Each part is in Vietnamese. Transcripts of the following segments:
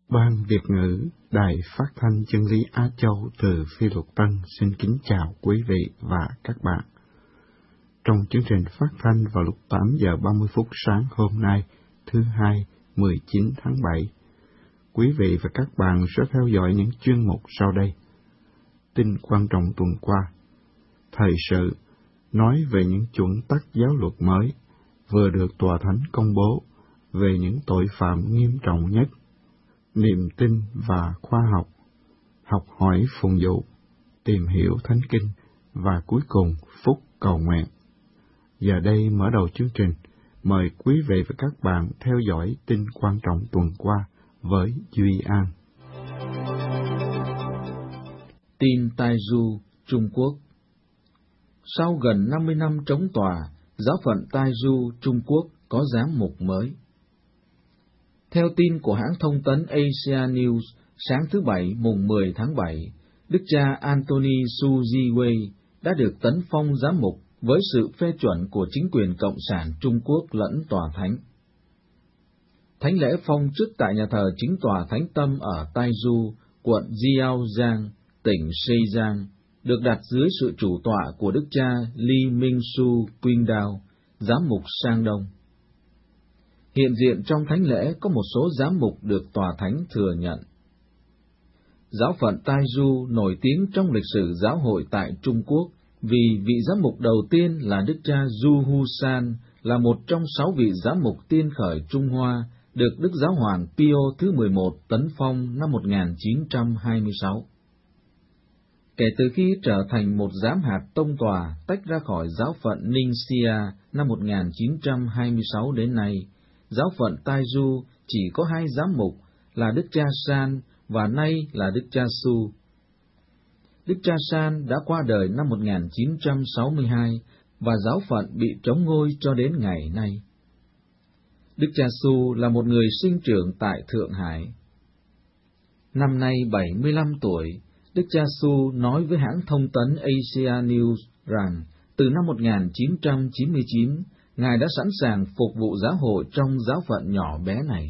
Ban Việt ngữ Đài Phát thanh Chân lý Á Châu từ Phi Luật Tân xin kính chào quý vị và các bạn. Trong chương trình phát thanh vào lúc 8 giờ 30 phút sáng hôm nay, thứ Hai, 19 tháng 7, quý vị và các bạn sẽ theo dõi những chuyên mục sau đây. Tin quan trọng tuần qua, thời sự, nói về những chuẩn tắc giáo luật mới vừa được Tòa Thánh công bố về những tội phạm nghiêm trọng nhất, niềm tin và khoa học, học hỏi phụng vụ, tìm hiểu Thánh Kinh và cuối cùng phúc cầu nguyện. Giờ đây mở đầu chương trình, mời quý vị và các bạn theo dõi tin quan trọng tuần qua với Duy An. Tin Taizhou, Trung Quốc. Sau gần 50 năm trống tòa, giáo phận Taizhou, Trung Quốc có giám mục mới. Theo tin của hãng thông tấn Asia News, sáng thứ Bảy mùng 10 tháng 7, Đức cha Anthony Su Jiwei đã được tấn phong giám mục với sự phê chuẩn của chính quyền Cộng sản Trung Quốc lẫn Tòa Thánh. Thánh lễ phong chức tại nhà thờ chính tòa Thánh Tâm ở Taizhou, quận Jiaojiang, tỉnh Zhejiang, được đặt dưới sự chủ tọa của Đức cha Li Mingsu Qingdao, giám mục Sang Đông. Hiện diện trong thánh lễ có một số giám mục được Tòa Thánh thừa nhận. Giáo phận Taizhou nổi tiếng trong lịch sử giáo hội tại Trung Quốc vì vị giám mục đầu tiên là Đức cha Du Hu San, là một trong 6 vị giám mục tiên khởi Trung Hoa, được Đức Giáo hoàng Pio thứ 11 tấn phong năm 1926. Kể từ khi trở thành một giám hạt tông tòa tách ra khỏi giáo phận Ningxia năm 1926 đến nay, giáo phận Taizhou chỉ có 2 giám mục là Đức cha San và nay là Đức cha Su. Đức cha San đã qua đời năm 1962 và giáo phận bị trống ngôi cho đến ngày nay. Đức cha Su là một người sinh trưởng tại Thượng Hải. Năm nay 75 tuổi, Đức cha Su nói với hãng thông tấn Asia News rằng từ năm 1999, Ngài đã sẵn sàng phục vụ giáo hội trong giáo phận nhỏ bé này.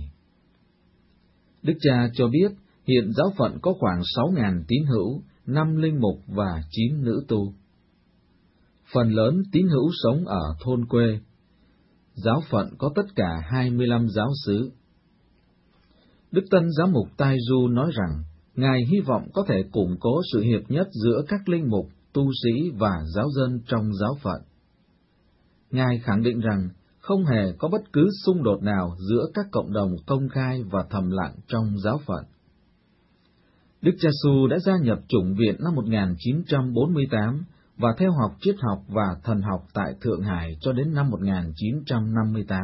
Đức cha cho biết hiện giáo phận có khoảng 6.000 tín hữu, 5 linh mục và 9 nữ tu. Phần lớn tín hữu sống ở thôn quê. Giáo phận có tất cả 25 giáo xứ. Đức tân giám mục Taizhou nói rằng, Ngài hy vọng có thể củng cố sự hiệp nhất giữa các linh mục, tu sĩ và giáo dân trong giáo phận. Ngài khẳng định rằng không hề có bất cứ xung đột nào giữa các cộng đồng công khai và thầm lặng trong giáo phận. Đức cha Su đã gia nhập chủng viện năm 1948 và theo học triết học và thần học tại Thượng Hải cho đến năm 1958.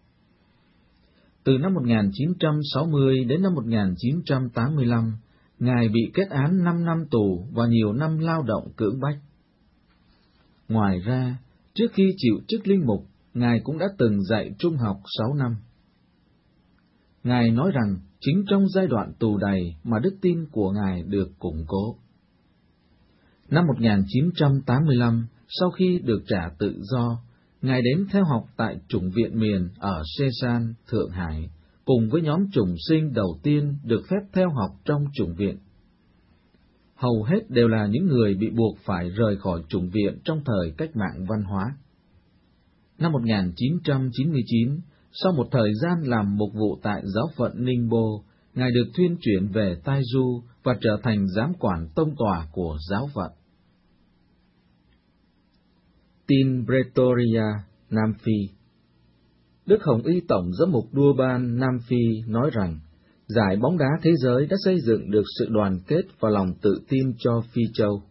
Từ năm 1960 đến năm 1985, Ngài bị kết án 5 năm tù và nhiều năm lao động cưỡng bách. Ngoài ra, trước khi chịu chức linh mục, Ngài cũng đã từng dạy trung học 6 năm. Ngài nói rằng chính trong giai đoạn tù đầy mà đức tin của Ngài được củng cố. Năm 1985, sau khi được trả tự do, Ngài đến theo học tại chủng viện miền ở Sesan, Thượng Hải, cùng với nhóm chủng sinh đầu tiên được phép theo học trong chủng viện. Hầu hết đều là những người bị buộc phải rời khỏi chủng viện trong thời cách mạng văn hóa. Năm 1999, sau một thời gian làm mục vụ tại giáo phận Ningbo, Ngài được thuyên chuyển về Taizhou và trở thành giám quản tông tòa của giáo phận. Tin Pretoria, Nam Phi. Đức Hồng Y Tổng giám mục Durban, Nam Phi nói rằng, giải bóng đá thế giới đã xây dựng được sự đoàn kết và lòng tự tin cho Phi Châu.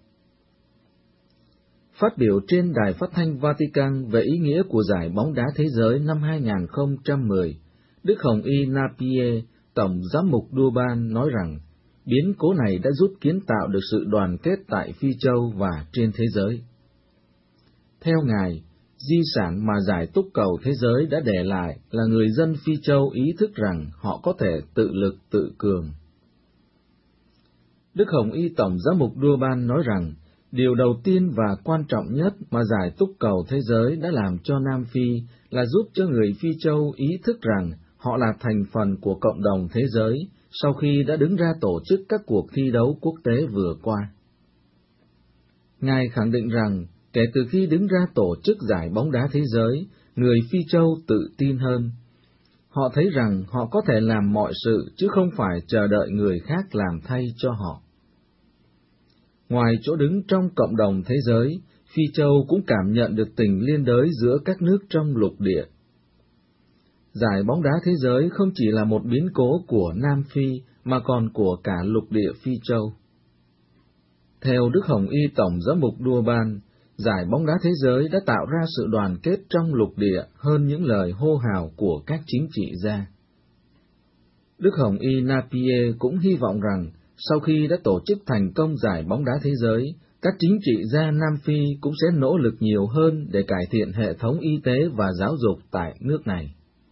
Phát biểu trên đài phát thanh Vatican về ý nghĩa của giải bóng đá thế giới năm 2010, Đức Hồng Y Napier, Tổng giám mục Durban nói rằng, biến cố này đã giúp kiến tạo được sự đoàn kết tại Phi Châu và trên thế giới. Theo Ngài, di sản mà giải túc cầu thế giới đã để lại là người dân Phi Châu ý thức rằng họ có thể tự lực tự cường. Đức Hồng Y Tổng giám mục Durban nói rằng, điều đầu tiên và quan trọng nhất mà giải túc cầu thế giới đã làm cho Nam Phi là giúp cho người Phi Châu ý thức rằng họ là thành phần của cộng đồng thế giới, sau khi đã đứng ra tổ chức các cuộc thi đấu quốc tế vừa qua. Ngài khẳng định rằng, kể từ khi đứng ra tổ chức giải bóng đá thế giới, người Phi Châu tự tin hơn. Họ thấy rằng họ có thể làm mọi sự chứ không phải chờ đợi người khác làm thay cho họ. Ngoài chỗ đứng trong cộng đồng thế giới, Phi Châu cũng cảm nhận được tình liên đới giữa các nước trong lục địa. Giải bóng đá thế giới không chỉ là một biến cố của Nam Phi mà còn của cả lục địa Phi Châu. Theo Đức Hồng Y Tổng Giám mục Durban, giải bóng đá thế giới đã tạo ra sự đoàn kết trong lục địa hơn những lời hô hào của các chính trị gia. Đức Hồng Y Napier cũng hy vọng rằng, sau khi đã tổ chức thành công giải bóng đá thế giới, các chính trị gia Nam Phi cũng sẽ nỗ lực nhiều hơn để cải thiện hệ thống y tế và giáo dục tại nước này.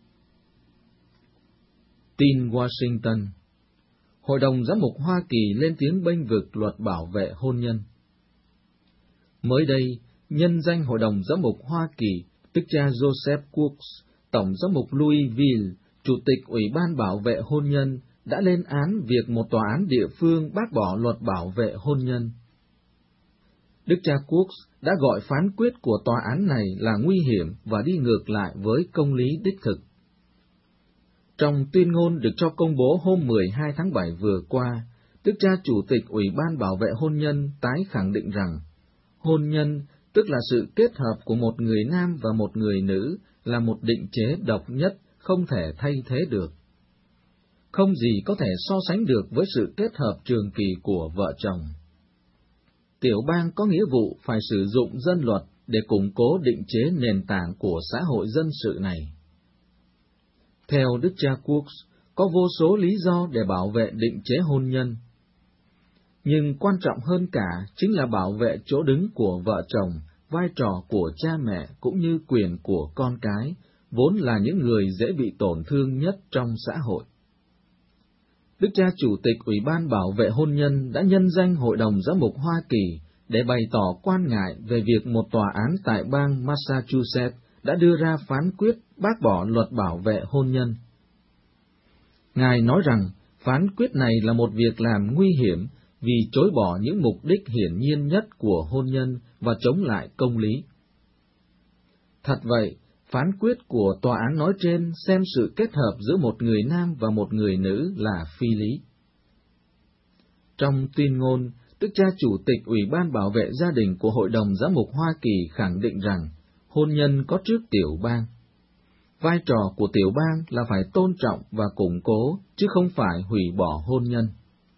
Tin Washington. Hội đồng Giám mục Hoa Kỳ lên tiếng bênh vực luật bảo vệ hôn nhân. Mới đây, nhân danh Hội đồng Giám mục Hoa Kỳ, đức cha Joseph Works, Tổng Giám mục Louisville, Chủ tịch Ủy ban Bảo vệ hôn nhân, đã lên án việc một tòa án địa phương bác bỏ luật bảo vệ hôn nhân. Đức cha Works đã gọi phán quyết của tòa án này là nguy hiểm và đi ngược lại với công lý đích thực. Trong tuyên ngôn được cho công bố hôm 12 tháng 7 vừa qua, Đức cha Chủ tịch Ủy ban Bảo vệ hôn nhân tái khẳng định rằng, hôn nhân, tức là sự kết hợp của một người nam và một người nữ, là một định chế độc nhất, không thể thay thế được. Không gì có thể so sánh được với sự kết hợp trường kỳ của vợ chồng. Tiểu bang có nghĩa vụ phải sử dụng dân luật để củng cố định chế nền tảng của xã hội dân sự này. Theo Đức cha Works, có vô số lý do để bảo vệ định chế hôn nhân. Nhưng quan trọng hơn cả chính là bảo vệ chỗ đứng của vợ chồng, vai trò của cha mẹ cũng như quyền của con cái, vốn là những người dễ bị tổn thương nhất trong xã hội. Đức cha Chủ tịch Ủy ban Bảo vệ hôn nhân đã nhân danh Hội đồng Giám mục Hoa Kỳ để bày tỏ quan ngại về việc một tòa án tại bang Massachusetts đã đưa ra phán quyết bác bỏ luật bảo vệ hôn nhân. Ngài nói rằng phán quyết này là một việc làm nguy hiểm vì chối bỏ những mục đích hiển nhiên nhất của hôn nhân và chống lại công lý. Thật vậy, phán quyết của tòa án nói trên xem sự kết hợp giữa một người nam và một người nữ là phi lý. Trong tuyên ngôn, Đức cha Chủ tịch Ủy ban Bảo vệ gia đình của Hội đồng Giám mục Hoa Kỳ khẳng định rằng hôn nhân có trước tiểu bang. Vai trò của tiểu bang là phải tôn trọng và củng cố, chứ không phải hủy bỏ hôn nhân.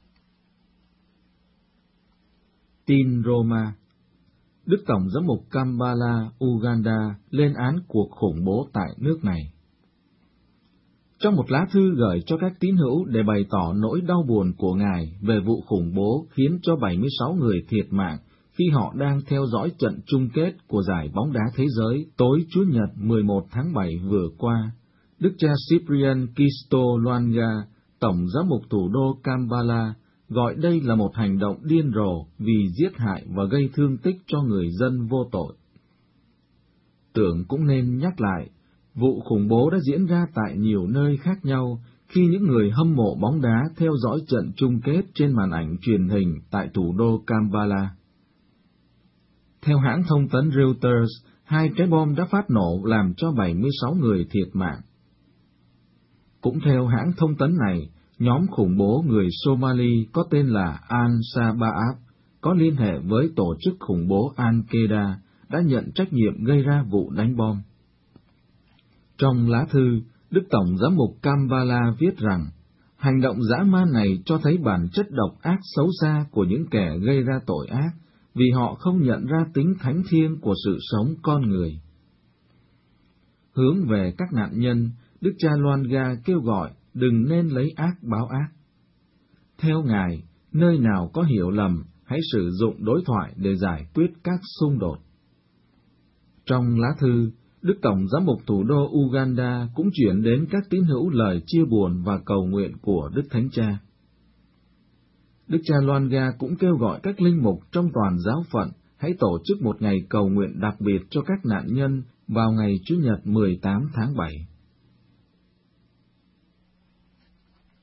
Tin Roma. Đức Tổng Giám mục Kampala, Uganda lên án cuộc khủng bố tại nước này. Trong một lá thư gửi cho các tín hữu để bày tỏ nỗi đau buồn của Ngài về vụ khủng bố khiến cho 76 người thiệt mạng khi họ đang theo dõi trận chung kết của giải bóng đá thế giới tối Chủ nhật 11 tháng 7 vừa qua, Đức cha Cyprian Kisto Lwanga, Tổng Giám mục thủ đô Kampala, gọi đây là một hành động điên rồ vì giết hại và gây thương tích cho người dân vô tội. Tưởng cũng nên nhắc lại, vụ khủng bố đã diễn ra tại nhiều nơi khác nhau khi những người hâm mộ bóng đá theo dõi trận chung kết trên màn ảnh truyền hình tại thủ đô Kampala. Theo hãng thông tấn Reuters, 2 trái bom đã phát nổ làm cho 76 người thiệt mạng. Cũng theo hãng thông tấn này, nhóm khủng bố người Somali có tên là Al-Shabaab, có liên hệ với tổ chức khủng bố Al-Qaeda, đã nhận trách nhiệm gây ra vụ đánh bom. Trong lá thư, Đức Tổng Giám mục Kampala viết rằng, hành động dã man này cho thấy bản chất độc ác xấu xa của những kẻ gây ra tội ác, vì họ không nhận ra tính thánh thiêng của sự sống con người. Hướng về các nạn nhân, Đức cha Lwanga kêu gọi đừng nên lấy ác báo ác. Theo Ngài, nơi nào có hiểu lầm, hãy sử dụng đối thoại để giải quyết các xung đột. Trong lá thư, Đức Tổng Giám mục thủ đô Uganda cũng chuyển đến các tín hữu lời chia buồn và cầu nguyện của Đức Thánh Cha. Đức cha Lwanga cũng kêu gọi các linh mục trong toàn giáo phận hãy tổ chức một ngày cầu nguyện đặc biệt cho các nạn nhân vào ngày Chủ nhật 18 tháng 7.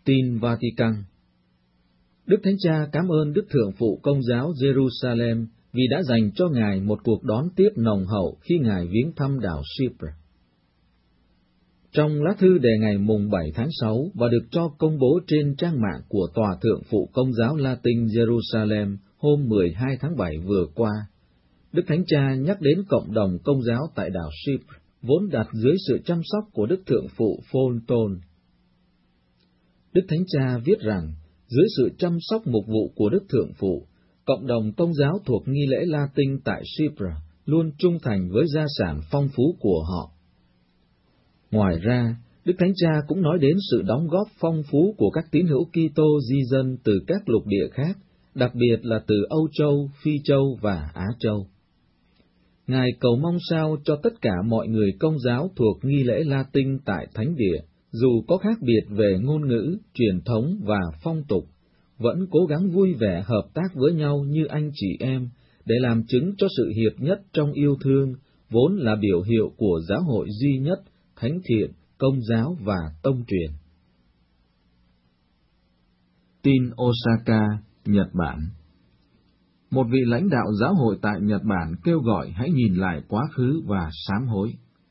Tin Vatican. Đức Thánh Cha cảm ơn Đức Thượng phụ Công giáo Jerusalem vì đã dành cho Ngài một cuộc đón tiếp nồng hậu khi Ngài viếng thăm đảo Chypre. Trong lá thư đề ngày mùng 7 tháng 6 và được cho công bố trên trang mạng của Tòa Thượng phụ Công giáo Latin Jerusalem hôm 12 tháng 7 vừa qua, Đức Thánh Cha nhắc đến cộng đồng Công giáo tại đảo Chypre, vốn đặt dưới sự chăm sóc của Đức Thượng phụ Phôn-tôn. Đức Thánh Cha viết rằng, dưới sự chăm sóc mục vụ của Đức Thượng phụ, cộng đồng Công giáo thuộc nghi lễ Latin tại Chypre luôn trung thành với gia sản phong phú của họ. Ngoài ra, Đức Thánh Cha cũng nói đến sự đóng góp phong phú của các tín hữu Kitô di dân từ các lục địa khác, đặc biệt là từ Âu Châu, Phi Châu và Á Châu. Ngài cầu mong sao cho tất cả mọi người Công giáo thuộc nghi lễ Latin tại Thánh Địa, dù có khác biệt về ngôn ngữ, truyền thống và phong tục, vẫn cố gắng vui vẻ hợp tác với nhau như anh chị em, để làm chứng cho sự hiệp nhất trong yêu thương, vốn là biểu hiệu của giáo hội duy nhất, thánh thiện, Công giáo và tông truyền. Tin Osaka, Nhật Bản. Một vị lãnh đạo giáo hội tại Nhật Bản kêu gọi hãy nhìn lại quá khứ và sám hối.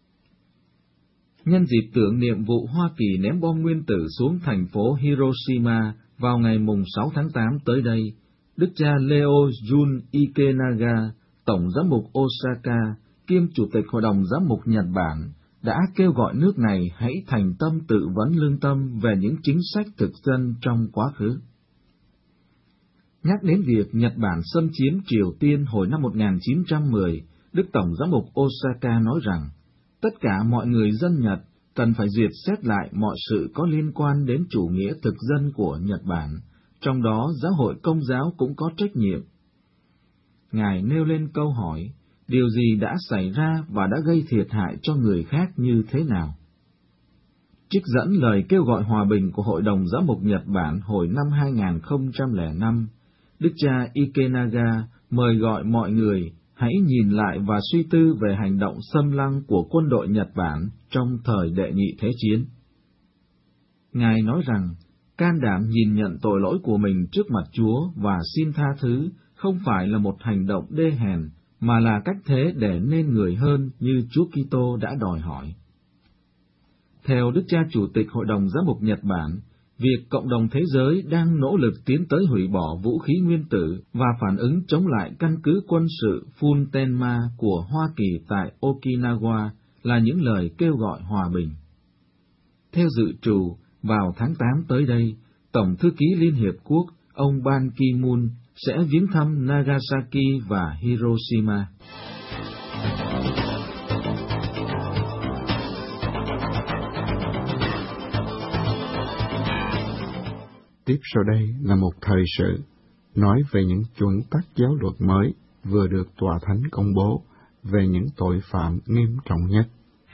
Nhân dịp tưởng niệm vụ Hoa Kỳ ném bom nguyên tử xuống thành phố Hiroshima vào ngày mùng 6 tháng 8 tới đây, Đức cha Leo Jun Ikenaga, Tổng giám mục Osaka, kiêm Chủ tịch Hội đồng Giám mục Nhật Bản, đã kêu gọi nước này hãy thành tâm tự vấn lương tâm về những chính sách thực dân trong quá khứ. Nhắc đến việc Nhật Bản xâm chiếm Triều Tiên hồi năm 1910, Đức Tổng giám mục Osaka nói rằng, tất cả mọi người dân Nhật cần phải duyệt xét lại mọi sự có liên quan đến chủ nghĩa thực dân của Nhật Bản, trong đó giáo hội Công giáo cũng có trách nhiệm. Ngài nêu lên câu hỏi, điều gì đã xảy ra và đã gây thiệt hại cho người khác như thế nào? Trích dẫn lời kêu gọi hòa bình của Hội đồng Giám mục Nhật Bản hồi năm 2005, Đức cha Ikenaga mời gọi mọi người hãy nhìn lại và suy tư về hành động xâm lăng của quân đội Nhật Bản trong thời Đệ Nhị Thế Chiến. Ngài nói rằng, can đảm nhìn nhận tội lỗi của mình trước mặt Chúa và xin tha thứ không phải là một hành động đê hèn, mà là cách thế để nên người hơn như Chúa Kitô đã đòi hỏi. Theo Đức cha Chủ tịch Hội đồng Giám mục Nhật Bản, việc cộng đồng thế giới đang nỗ lực tiến tới hủy bỏ vũ khí nguyên tử và phản ứng chống lại căn cứ quân sự Phuntenma của Hoa Kỳ tại Okinawa là những lời kêu gọi hòa bình. Theo dự trù, vào tháng 8 tới đây, Tổng thư ký Liên Hiệp Quốc, ông Ban Ki-moon, sẽ viếng thăm Nagasaki và Hiroshima. Tiếp sau đây là một thời sự, nói về những chuẩn tắc giáo luật mới vừa được Tòa Thánh công bố về những tội phạm nghiêm trọng nhất.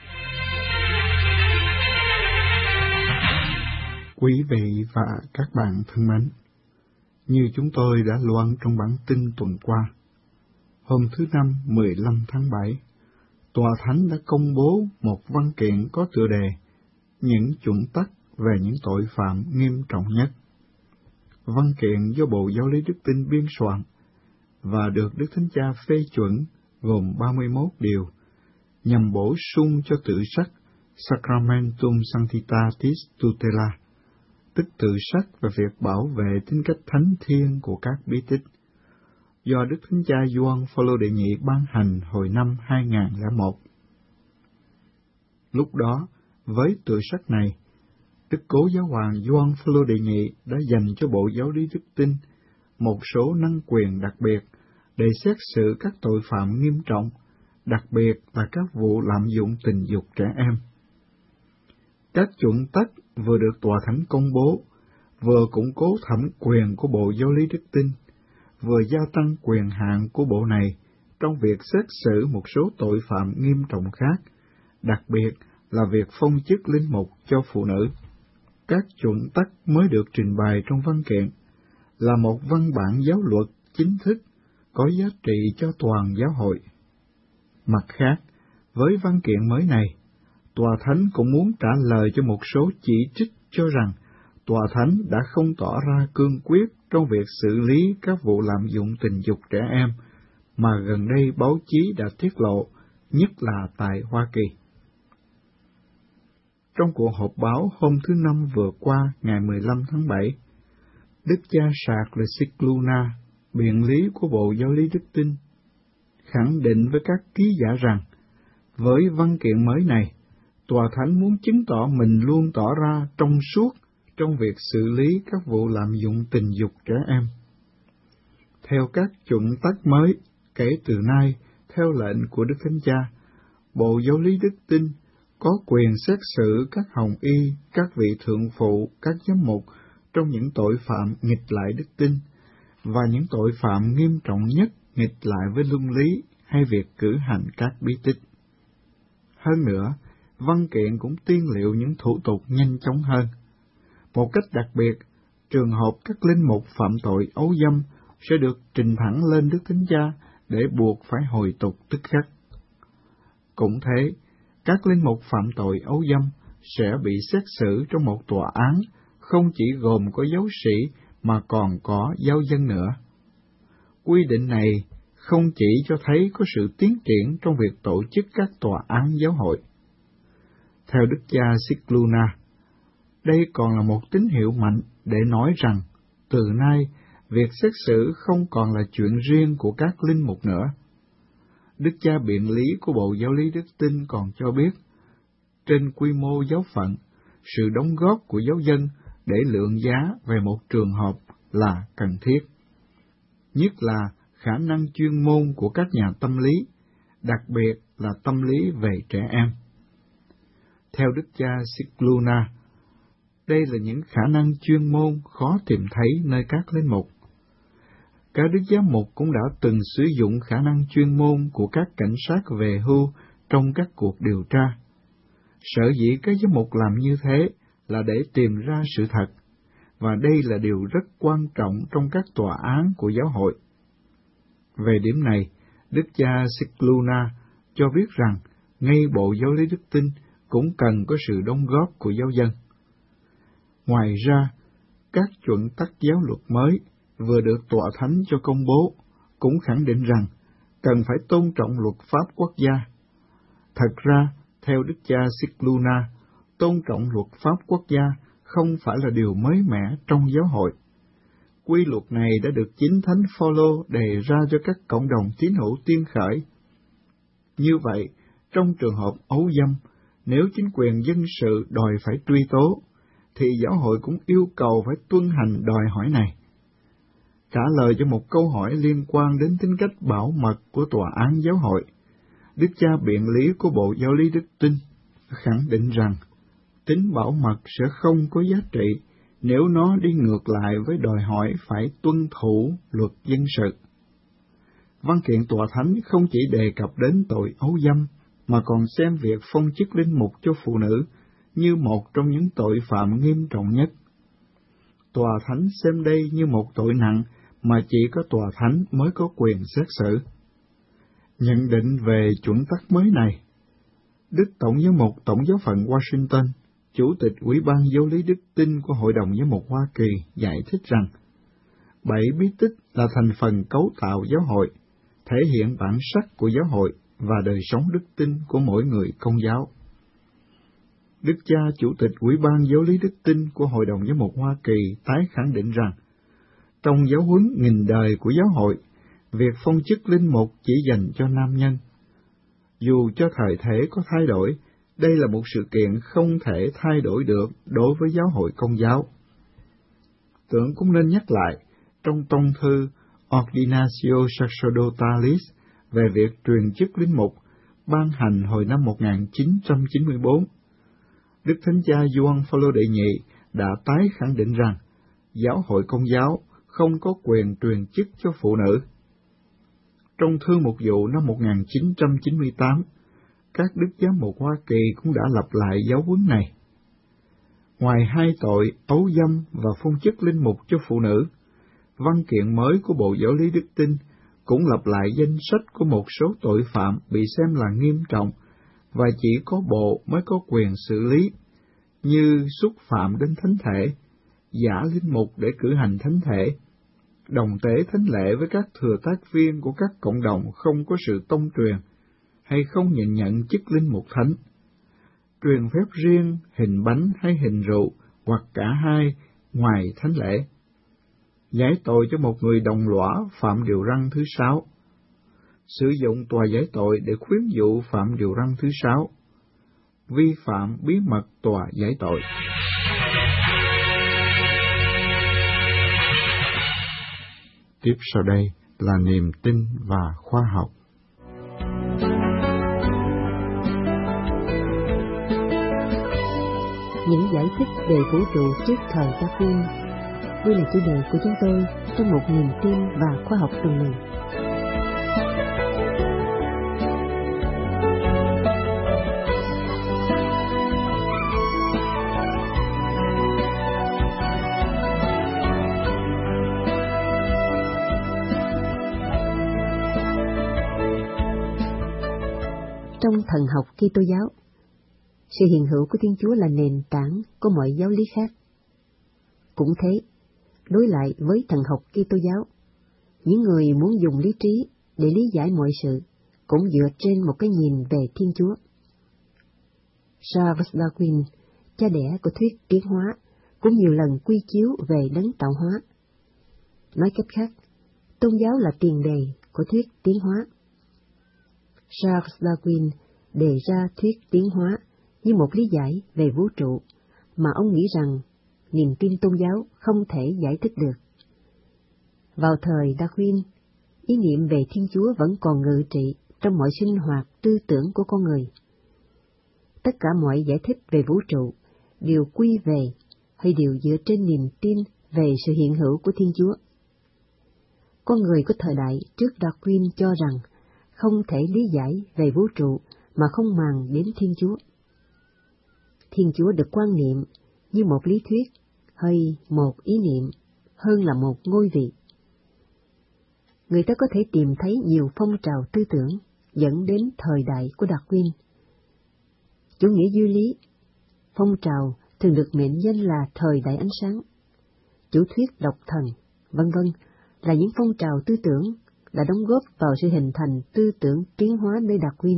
Quý vị và các bạn thân mến, như chúng tôi đã loan trong bản tin tuần qua, hôm thứ Năm 15 tháng 7, Tòa Thánh đã công bố một văn kiện có tựa đề Những chuẩn tắc về những tội phạm nghiêm trọng nhất. Văn kiện do Bộ Giáo lý Đức Tin biên soạn và được Đức Thánh Cha phê chuẩn gồm 31 điều, nhằm bổ sung cho tự sắc Sacramentum Sanctitatis Tutela, tức tự sắc và việc bảo vệ tính cách thánh thiêng của các bí tích, do Đức Thánh Cha Gioan Phaolô đệ nhị ban hành hồi năm 2001. Lúc đó, với tự sắc này, Đức Cố Giáo hoàng Gioan Phaolô đệ nhị đã dành cho Bộ Giáo lý Đức Tin một số năng quyền đặc biệt để xét xử các tội phạm nghiêm trọng, đặc biệt là các vụ lạm dụng tình dục trẻ em. Các chuẩn tắc vừa được Tòa Thánh công bố, vừa củng cố thẩm quyền của Bộ Giáo lý Đức Tin, vừa gia tăng quyền hạn của bộ này trong việc xét xử một số tội phạm nghiêm trọng khác, đặc biệt là việc phong chức linh mục cho phụ nữ. Các chuẩn tắc mới được trình bày trong văn kiện là một văn bản giáo luật chính thức có giá trị cho toàn giáo hội. Mặt khác, với văn kiện mới này, Tòa Thánh cũng muốn trả lời cho một số chỉ trích cho rằng Tòa Thánh đã không tỏ ra cương quyết trong việc xử lý các vụ lạm dụng tình dục trẻ em mà gần đây báo chí đã tiết lộ, nhất là tại Hoa Kỳ. Trong cuộc họp báo hôm thứ Năm vừa qua, ngày 15 tháng 7, Đức cha Charles Scicluna, biện lý của Bộ Giáo lý Đức Tin, khẳng định với các ký giả rằng, với văn kiện mới này, Tòa Thánh muốn chứng tỏ mình luôn tỏ ra trong suốt trong việc xử lý các vụ lạm dụng tình dục trẻ em. Theo các chuẩn tắc mới, kể từ nay, theo lệnh của Đức Thánh Cha, Bộ Giáo lý Đức Tin có quyền xét xử các hồng y, các vị thượng phụ, các giám mục trong những tội phạm nghịch lại đức tin, và những tội phạm nghiêm trọng nhất nghịch lại với luân lý hay việc cử hành các bí tích. Hơn nữa, văn kiện cũng tiên liệu những thủ tục nhanh chóng hơn. Một cách đặc biệt, trường hợp các linh mục phạm tội ấu dâm sẽ được trình thẳng lên Đức Thánh Cha để buộc phải hồi tục tức khắc. Cũng thế, các linh mục phạm tội ấu dâm sẽ bị xét xử trong một tòa án không chỉ gồm có giáo sĩ mà còn có giáo dân nữa. Quy định này không chỉ cho thấy có sự tiến triển trong việc tổ chức các tòa án giáo hội. Theo Đức cha Scicluna, đây còn là một tín hiệu mạnh để nói rằng, từ nay, việc xét xử không còn là chuyện riêng của các linh mục nữa. Đức cha biện lý của Bộ Giáo lý Đức Tin còn cho biết, trên quy mô giáo phận, sự đóng góp của giáo dân để lượng giá về một trường hợp là cần thiết. Nhất là khả năng chuyên môn của các nhà tâm lý, đặc biệt là tâm lý về trẻ em. Theo Đức cha Scicluna, đây là những khả năng chuyên môn khó tìm thấy nơi các linh mục. Các đức giám mục cũng đã từng sử dụng khả năng chuyên môn của các cảnh sát về hưu trong các cuộc điều tra. Sở dĩ các giám mục làm như thế là để tìm ra sự thật, và đây là điều rất quan trọng trong các tòa án của giáo hội. Về điểm này, Đức cha Scicluna cho biết rằng ngay Bộ Giáo lý Đức Tin cũng cần có sự đóng góp của giáo dân. Ngoài ra, các chuẩn tắc giáo luật mới vừa được Tòa Thánh cho công bố cũng khẳng định rằng cần phải tôn trọng luật pháp quốc gia. Thật ra, theo Đức cha Scicluna, tôn trọng luật pháp quốc gia không phải là điều mới mẻ trong giáo hội. Quy luật này đã được Chính Thánh Phaolô đề ra cho các cộng đồng tín hữu tiên khởi. Như vậy, trong trường hợp ấu dâm, nếu chính quyền dân sự đòi phải truy tố, thì giáo hội cũng yêu cầu phải tuân hành đòi hỏi này. Trả lời cho một câu hỏi liên quan đến tính cách bảo mật của tòa án giáo hội, Đức cha biện lý của Bộ Giáo lý Đức Tin khẳng định rằng tính bảo mật sẽ không có giá trị nếu nó đi ngược lại với đòi hỏi phải tuân thủ luật dân sự. Văn kiện Tòa Thánh không chỉ đề cập đến tội ấu dâm, mà còn xem việc phong chức linh mục cho phụ nữ như một trong những tội phạm nghiêm trọng nhất. Tòa Thánh xem đây như một tội nặng mà chỉ có Tòa Thánh mới có quyền xét xử. Nhận định về chuẩn tắc mới này, Đức Tổng giám mục Tổng giáo phận Washington, Chủ tịch Ủy ban Giáo lý Đức Tin của Hội đồng Giám mục Hoa Kỳ giải thích rằng, 7 bí tích là thành phần cấu tạo giáo hội, thể hiện bản sắc của giáo hội và đời sống đức tin của mỗi người Công giáo. Đức cha Chủ tịch Ủy ban Giáo lý Đức Tin của Hội đồng Giám mục Hoa Kỳ tái khẳng định rằng, trong giáo huấn nghìn đời của giáo hội, việc phong chức linh mục chỉ dành cho nam nhân. Dù cho thời thế có thay đổi, đây là một sự kiện không thể thay đổi được đối với giáo hội Công giáo. Tưởng cũng nên nhắc lại, trong tông thư Ordinatio Sacerdotalis về việc truyền chức linh mục, ban hành hồi năm 1994, Đức Thánh Cha Gioan Phaolô đệ nhị đã tái khẳng định rằng giáo hội Công giáo không có quyền truyền chức cho phụ nữ. Trong thư mục vụ năm 1998, các đức giám mục Hoa Kỳ cũng đã lặp lại giáo huấn này. Ngoài hai tội ấu dâm và phong chức linh mục cho phụ nữ, văn kiện mới của Bộ Giáo lý Đức Tin cũng lặp lại danh sách của một số tội phạm bị xem là nghiêm trọng và chỉ có Bộ mới có quyền xử lý, như xúc phạm đến thánh thể, giả linh mục để cử hành thánh thể, đồng tế thánh lễ với các thừa tác viên của các cộng đồng không có sự tông truyền, hay không nhận nhận chức linh mục thánh, truyền phép riêng, hình bánh hay hình rượu, hoặc cả hai, ngoài thánh lễ, giải tội cho một người đồng lõa phạm điều răn thứ 6, sử dụng tòa giải tội để khuyến dụ phạm điều răn thứ 6, vi phạm bí mật tòa giải tội. Tiếp sau đây là niềm tin và khoa học. Những giải thích về vũ trụ trước thời Darwin. Đây là chủ đề của chúng tôi trong một niềm tin và khoa học tuần này. Trong thần học Kitô giáo, sự hiện hữu của Thiên Chúa là nền tảng của mọi giáo lý khác. Cũng thế, đối lại với thần học Kitô giáo, những người muốn dùng lý trí để lý giải mọi sự cũng dựa trên một cái nhìn về Thiên Chúa. Charles Darwin, cha đẻ của thuyết tiến hóa, cũng nhiều lần quy chiếu về đấng tạo hóa. Nói cách khác, tôn giáo là tiền đề của thuyết tiến hóa. Charles Darwin đề ra thuyết tiến hóa như một lý giải về vũ trụ mà ông nghĩ rằng niềm tin tôn giáo không thể giải thích được. Vào thời Darwin, ý niệm về Thiên Chúa vẫn còn ngự trị trong mọi sinh hoạt tư tưởng của con người. Tất cả mọi giải thích về vũ trụ đều quy về hay đều dựa trên niềm tin về sự hiện hữu của Thiên Chúa. Con người của thời đại trước Darwin cho rằng không thể lý giải về vũ trụ mà không màng đến Thiên Chúa. Thiên Chúa được quan niệm như một lý thuyết hay một ý niệm hơn là một ngôi vị. Người ta có thể tìm thấy nhiều phong trào tư tưởng dẫn đến thời đại của Darwin. Chủ nghĩa duy lý, phong trào thường được mệnh danh là thời đại ánh sáng, chủ thuyết độc thần, vân vân là những phong trào tư tưởng đã đóng góp vào sự hình thành tư tưởng tiến hóa nơi Darwin.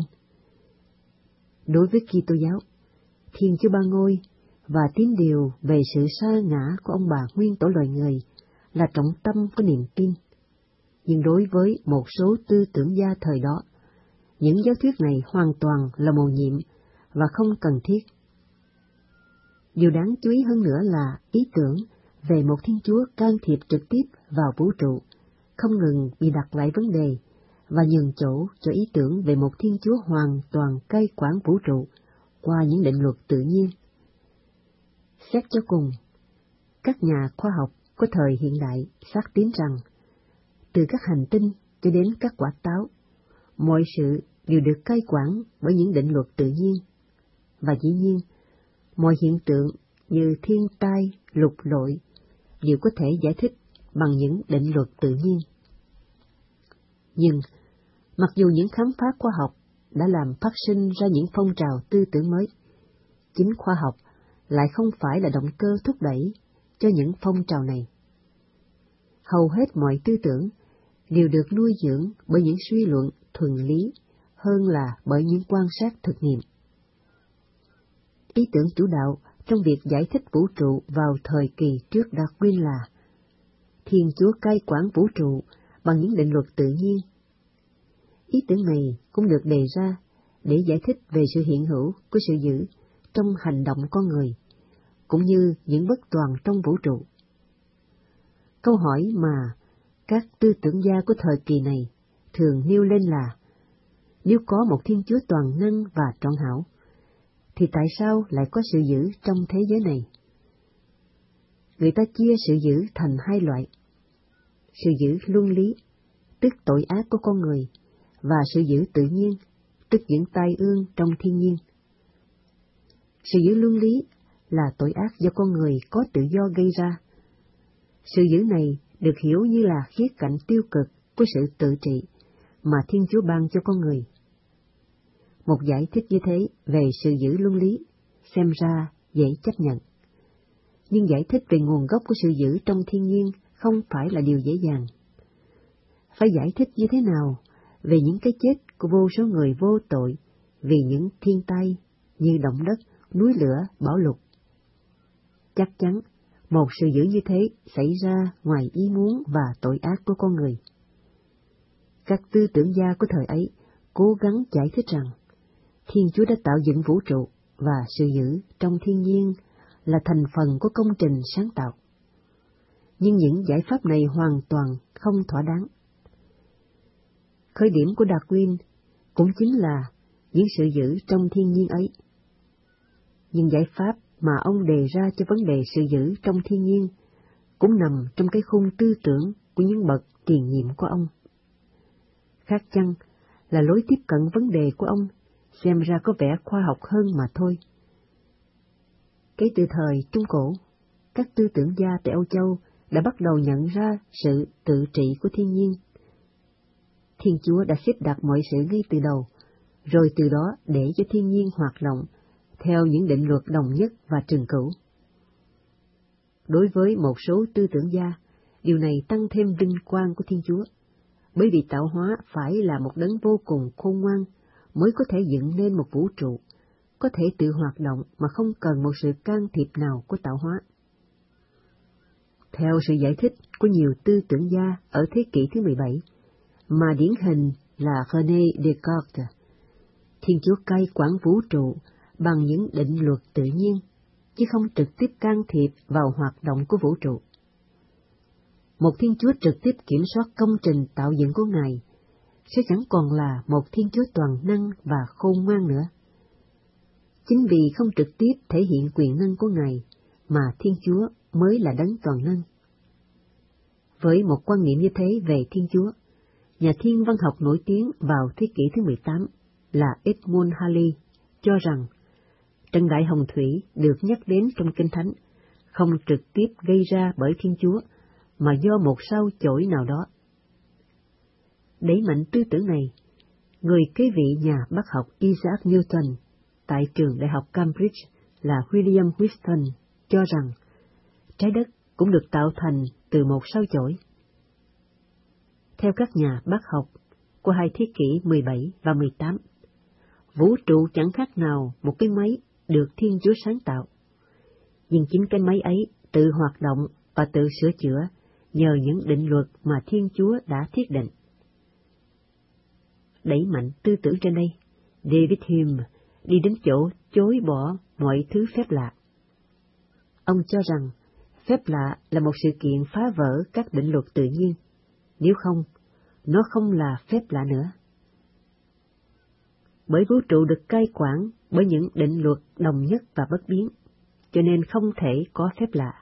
Đối với Kitô giáo, Thiên Chúa Ba Ngôi và tín điều về sự sa ngã của ông bà nguyên tổ loài người là trọng tâm của niềm tin. Nhưng đối với một số tư tưởng gia thời đó, những giáo thuyết này hoàn toàn là mầu nhiệm và không cần thiết. Điều đáng chú ý hơn nữa là ý tưởng về một Thiên Chúa can thiệp trực tiếp vào vũ trụ, không ngừng bị đặt lại vấn đề và nhường chỗ cho ý tưởng về một Thiên Chúa hoàn toàn cai quản vũ trụ qua những định luật tự nhiên. Xét cho cùng, các nhà khoa học của thời hiện đại xác tín rằng, từ các hành tinh cho đến các quả táo, mọi sự đều được cai quản bởi những định luật tự nhiên, và dĩ nhiên, mọi hiện tượng như thiên tai, lục lội đều có thể giải thích bằng những định luật tự nhiên. Nhưng, mặc dù những khám phá khoa học đã làm phát sinh ra những phong trào tư tưởng mới, chính khoa học lại không phải là động cơ thúc đẩy cho những phong trào này. Hầu hết mọi tư tưởng đều được nuôi dưỡng bởi những suy luận thuần lý hơn là bởi những quan sát thực nghiệm. Ý tưởng chủ đạo trong việc giải thích vũ trụ vào thời kỳ trước Darwin là Thiên Chúa cai quản vũ trụ bằng những định luật tự nhiên. Ý tưởng này cũng được đề ra để giải thích về sự hiện hữu của sự dữ trong hành động con người, cũng như những bất toàn trong vũ trụ. Câu hỏi mà các tư tưởng gia của thời kỳ này thường nêu lên là, nếu có một Thiên Chúa toàn năng và trọn hảo, thì tại sao lại có sự dữ trong thế giới này? Người ta chia sự dữ thành hai loại: sự dữ luân lý, tức tội ác của con người, và sự dữ tự nhiên, tức những tai ương trong thiên nhiên. Sự dữ luân lý là tội ác do con người có tự do gây ra. Sự dữ này được hiểu như là khía cạnh tiêu cực của sự tự trị mà Thiên Chúa ban cho con người. Một giải thích như thế về sự dữ luân lý xem ra dễ chấp nhận. nhưng giải thích về nguồn gốc của sự dữ trong thiên nhiên không phải là điều dễ dàng. Phải giải thích như thế nào về những cái chết của vô số người vô tội vì những thiên tai như động đất, núi lửa, bão lụt? Chắc chắn, một sự dữ như thế xảy ra ngoài ý muốn và tội ác của con người. Các tư tưởng gia của thời ấy cố gắng giải thích rằng Thiên Chúa đã tạo dựng vũ trụ và sự dữ trong thiên nhiên là thành phần của công trình sáng tạo. Nhưng những giải pháp này hoàn toàn không thỏa đáng. Khởi điểm của Darwin cũng chính là những sự dữ trong thiên nhiên ấy. Nhưng giải pháp mà ông đề ra cho vấn đề sự dữ trong thiên nhiên cũng nằm trong cái khung tư tưởng của những bậc tiền nhiệm của ông. Khác chăng là lối tiếp cận vấn đề của ông xem ra có vẻ khoa học hơn mà thôi. Kể từ thời Trung Cổ, các tư tưởng gia tại Âu Châu đã bắt đầu nhận ra sự tự trị của thiên nhiên. Thiên Chúa đã xếp đặt mọi sự ngay từ đầu, rồi từ đó để cho thiên nhiên hoạt động theo những định luật đồng nhất và trường cửu. Đối với một số tư tưởng gia, điều này tăng thêm vinh quang của Thiên Chúa, bởi vì tạo hóa phải là một đấng vô cùng khôn ngoan mới có thể dựng nên một vũ trụ, có thể tự hoạt động mà không cần một sự can thiệp nào của tạo hóa. Theo sự giải thích của nhiều tư tưởng gia ở thế kỷ thứ 17, mà điển hình là René Descartes, Thiên Chúa cai quản vũ trụ bằng những định luật tự nhiên, chứ không trực tiếp can thiệp vào hoạt động của vũ trụ. Một Thiên Chúa trực tiếp kiểm soát công trình tạo dựng của Ngài sẽ chẳng còn là một Thiên Chúa toàn năng và khôn ngoan nữa. Chính vì không trực tiếp thể hiện quyền năng của Ngài mà Thiên Chúa mới là đấng toàn năng. Với một quan niệm như thế về Thiên Chúa, nhà thiên văn học nổi tiếng vào thế kỷ thứ 18 là Edmund Halley cho rằng trận đại hồng thủy được nhắc đến trong Kinh Thánh không trực tiếp gây ra bởi Thiên Chúa, mà do một sao chổi nào đó. Đẩy mạnh tư tưởng này, người kế vị nhà bác học Isaac Newton tại trường đại học Cambridge là William Whiston cho rằng trái đất cũng được tạo thành từ một sao chổi. Theo các nhà bác học của hai thế kỷ 17 và 18, vũ trụ chẳng khác nào một cái máy được Thiên Chúa sáng tạo, nhưng chính cái máy ấy tự hoạt động và tự sửa chữa nhờ những định luật mà Thiên Chúa đã thiết định. Đẩy mạnh tư tưởng trên đây, David Hume đi đến chỗ chối bỏ mọi thứ phép lạ. Ông cho rằng phép lạ là một sự kiện phá vỡ các định luật tự nhiên, nếu không, nó không là phép lạ nữa. Bởi vũ trụ được cai quản bởi những định luật đồng nhất và bất biến, cho nên không thể có phép lạ.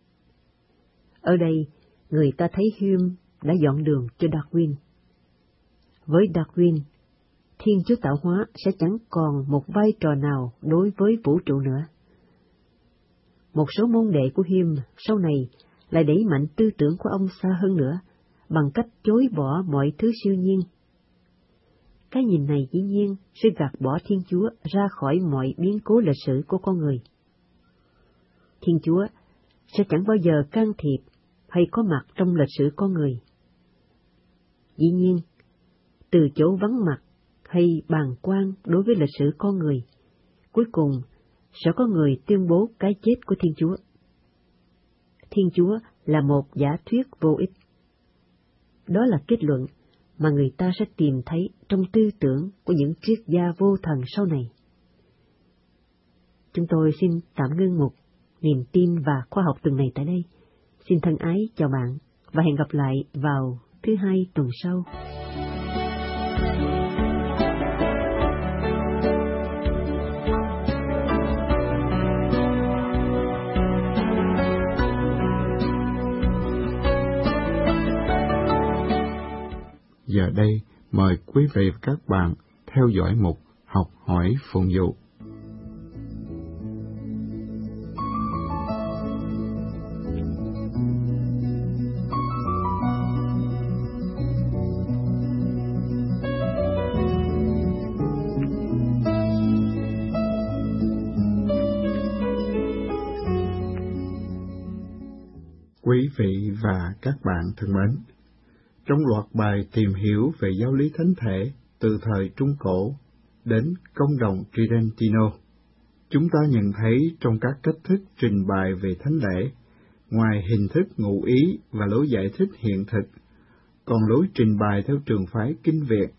Ở đây, người ta thấy Hume đã dọn đường cho Darwin. Với Darwin, Thiên Chúa tạo hóa sẽ chẳng còn một vai trò nào đối với vũ trụ nữa. Một số môn đệ của Hume sau này lại đẩy mạnh tư tưởng của ông xa hơn nữa, bằng cách chối bỏ mọi thứ siêu nhiên. Cái nhìn này dĩ nhiên sẽ gạt bỏ Thiên Chúa ra khỏi mọi biến cố lịch sử của con người. Thiên Chúa sẽ chẳng bao giờ can thiệp hay có mặt trong lịch sử con người. Dĩ nhiên, từ chỗ vắng mặt hay bàng quan đối với lịch sử con người, cuối cùng sẽ có người tuyên bố cái chết của Thiên Chúa. Thiên Chúa là một giả thuyết vô ích. Đó là kết luận mà người ta sẽ tìm thấy trong tư tưởng của những triết gia vô thần sau này. Chúng tôi xin tạm ngưng mục Niềm tin và khoa học tuần này tại đây. Xin thân ái chào bạn và hẹn gặp lại vào thứ Hai tuần sau. Giờ đây, mời quý vị và các bạn theo dõi mục Học hỏi phụng vụ. vị và các bạn thân mến, trong loạt bài tìm hiểu về giáo lý thánh thể từ thời Trung Cổ đến công đồng Tridentino, chúng ta nhận thấy trong các cách thức trình bày về thánh lễ, ngoài hình thức ngụ ý và lối giải thích hiện thực, còn lối trình bày theo trường phái kinh viện.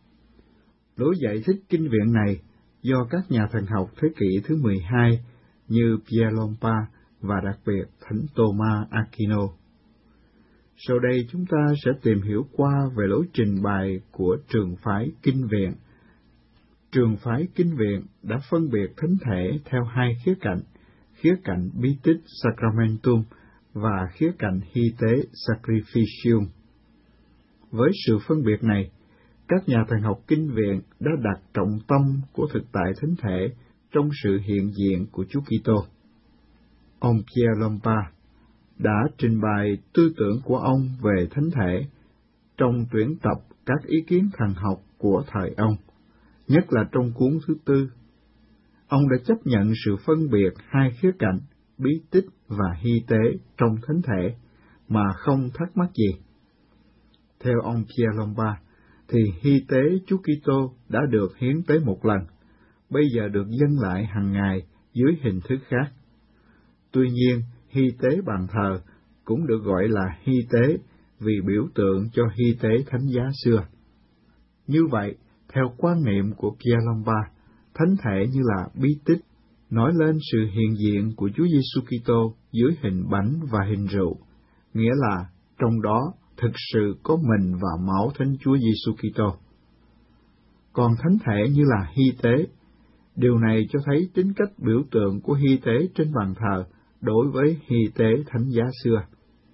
Lối giải thích kinh viện này do các nhà thần học thế kỷ thứ 12 như Pierre và đặc biệt Thánh Thomas Aquino. Sau đây chúng ta sẽ tìm hiểu qua về lối trình bày của trường phái kinh viện. Trường phái kinh viện đã phân biệt thánh thể theo hai khía cạnh bí tích Sacramentum và khía cạnh hy tế Sacrificium. Với sự phân biệt này, các nhà thần học kinh viện đã đặt trọng tâm của thực tại thánh thể trong sự hiện diện của Chúa Kitô. Ông Pierre Lombard đã trình bày tư tưởng của ông về thánh thể trong tuyển tập các ý kiến thần học của thời ông, nhất là trong cuốn thứ tư. Ông đã chấp nhận sự phân biệt hai khía cạnh bí tích và hy tế trong thánh thể mà không thắc mắc gì. Theo ông Pierre Lombard, thì hy tế Chúa Kitô đã được hiến tế một lần, bây giờ được dâng lại hàng ngày dưới hình thức khác. Tuy nhiên, hy tế bàn thờ cũng được gọi là hy tế vì biểu tượng cho hy tế thánh giá xưa. Như vậy, theo quan niệm của Pierre Lombard, thánh thể như là bí tích, nói lên sự hiện diện của Chúa Giêsu Kitô dưới hình bánh và hình rượu, nghĩa là trong đó thực sự có mình và máu Thánh Chúa Giêsu Kitô. Còn thánh thể như là hy tế, điều này cho thấy tính cách biểu tượng của hy tế trên bàn thờ đối với hy tế thánh giá xưa.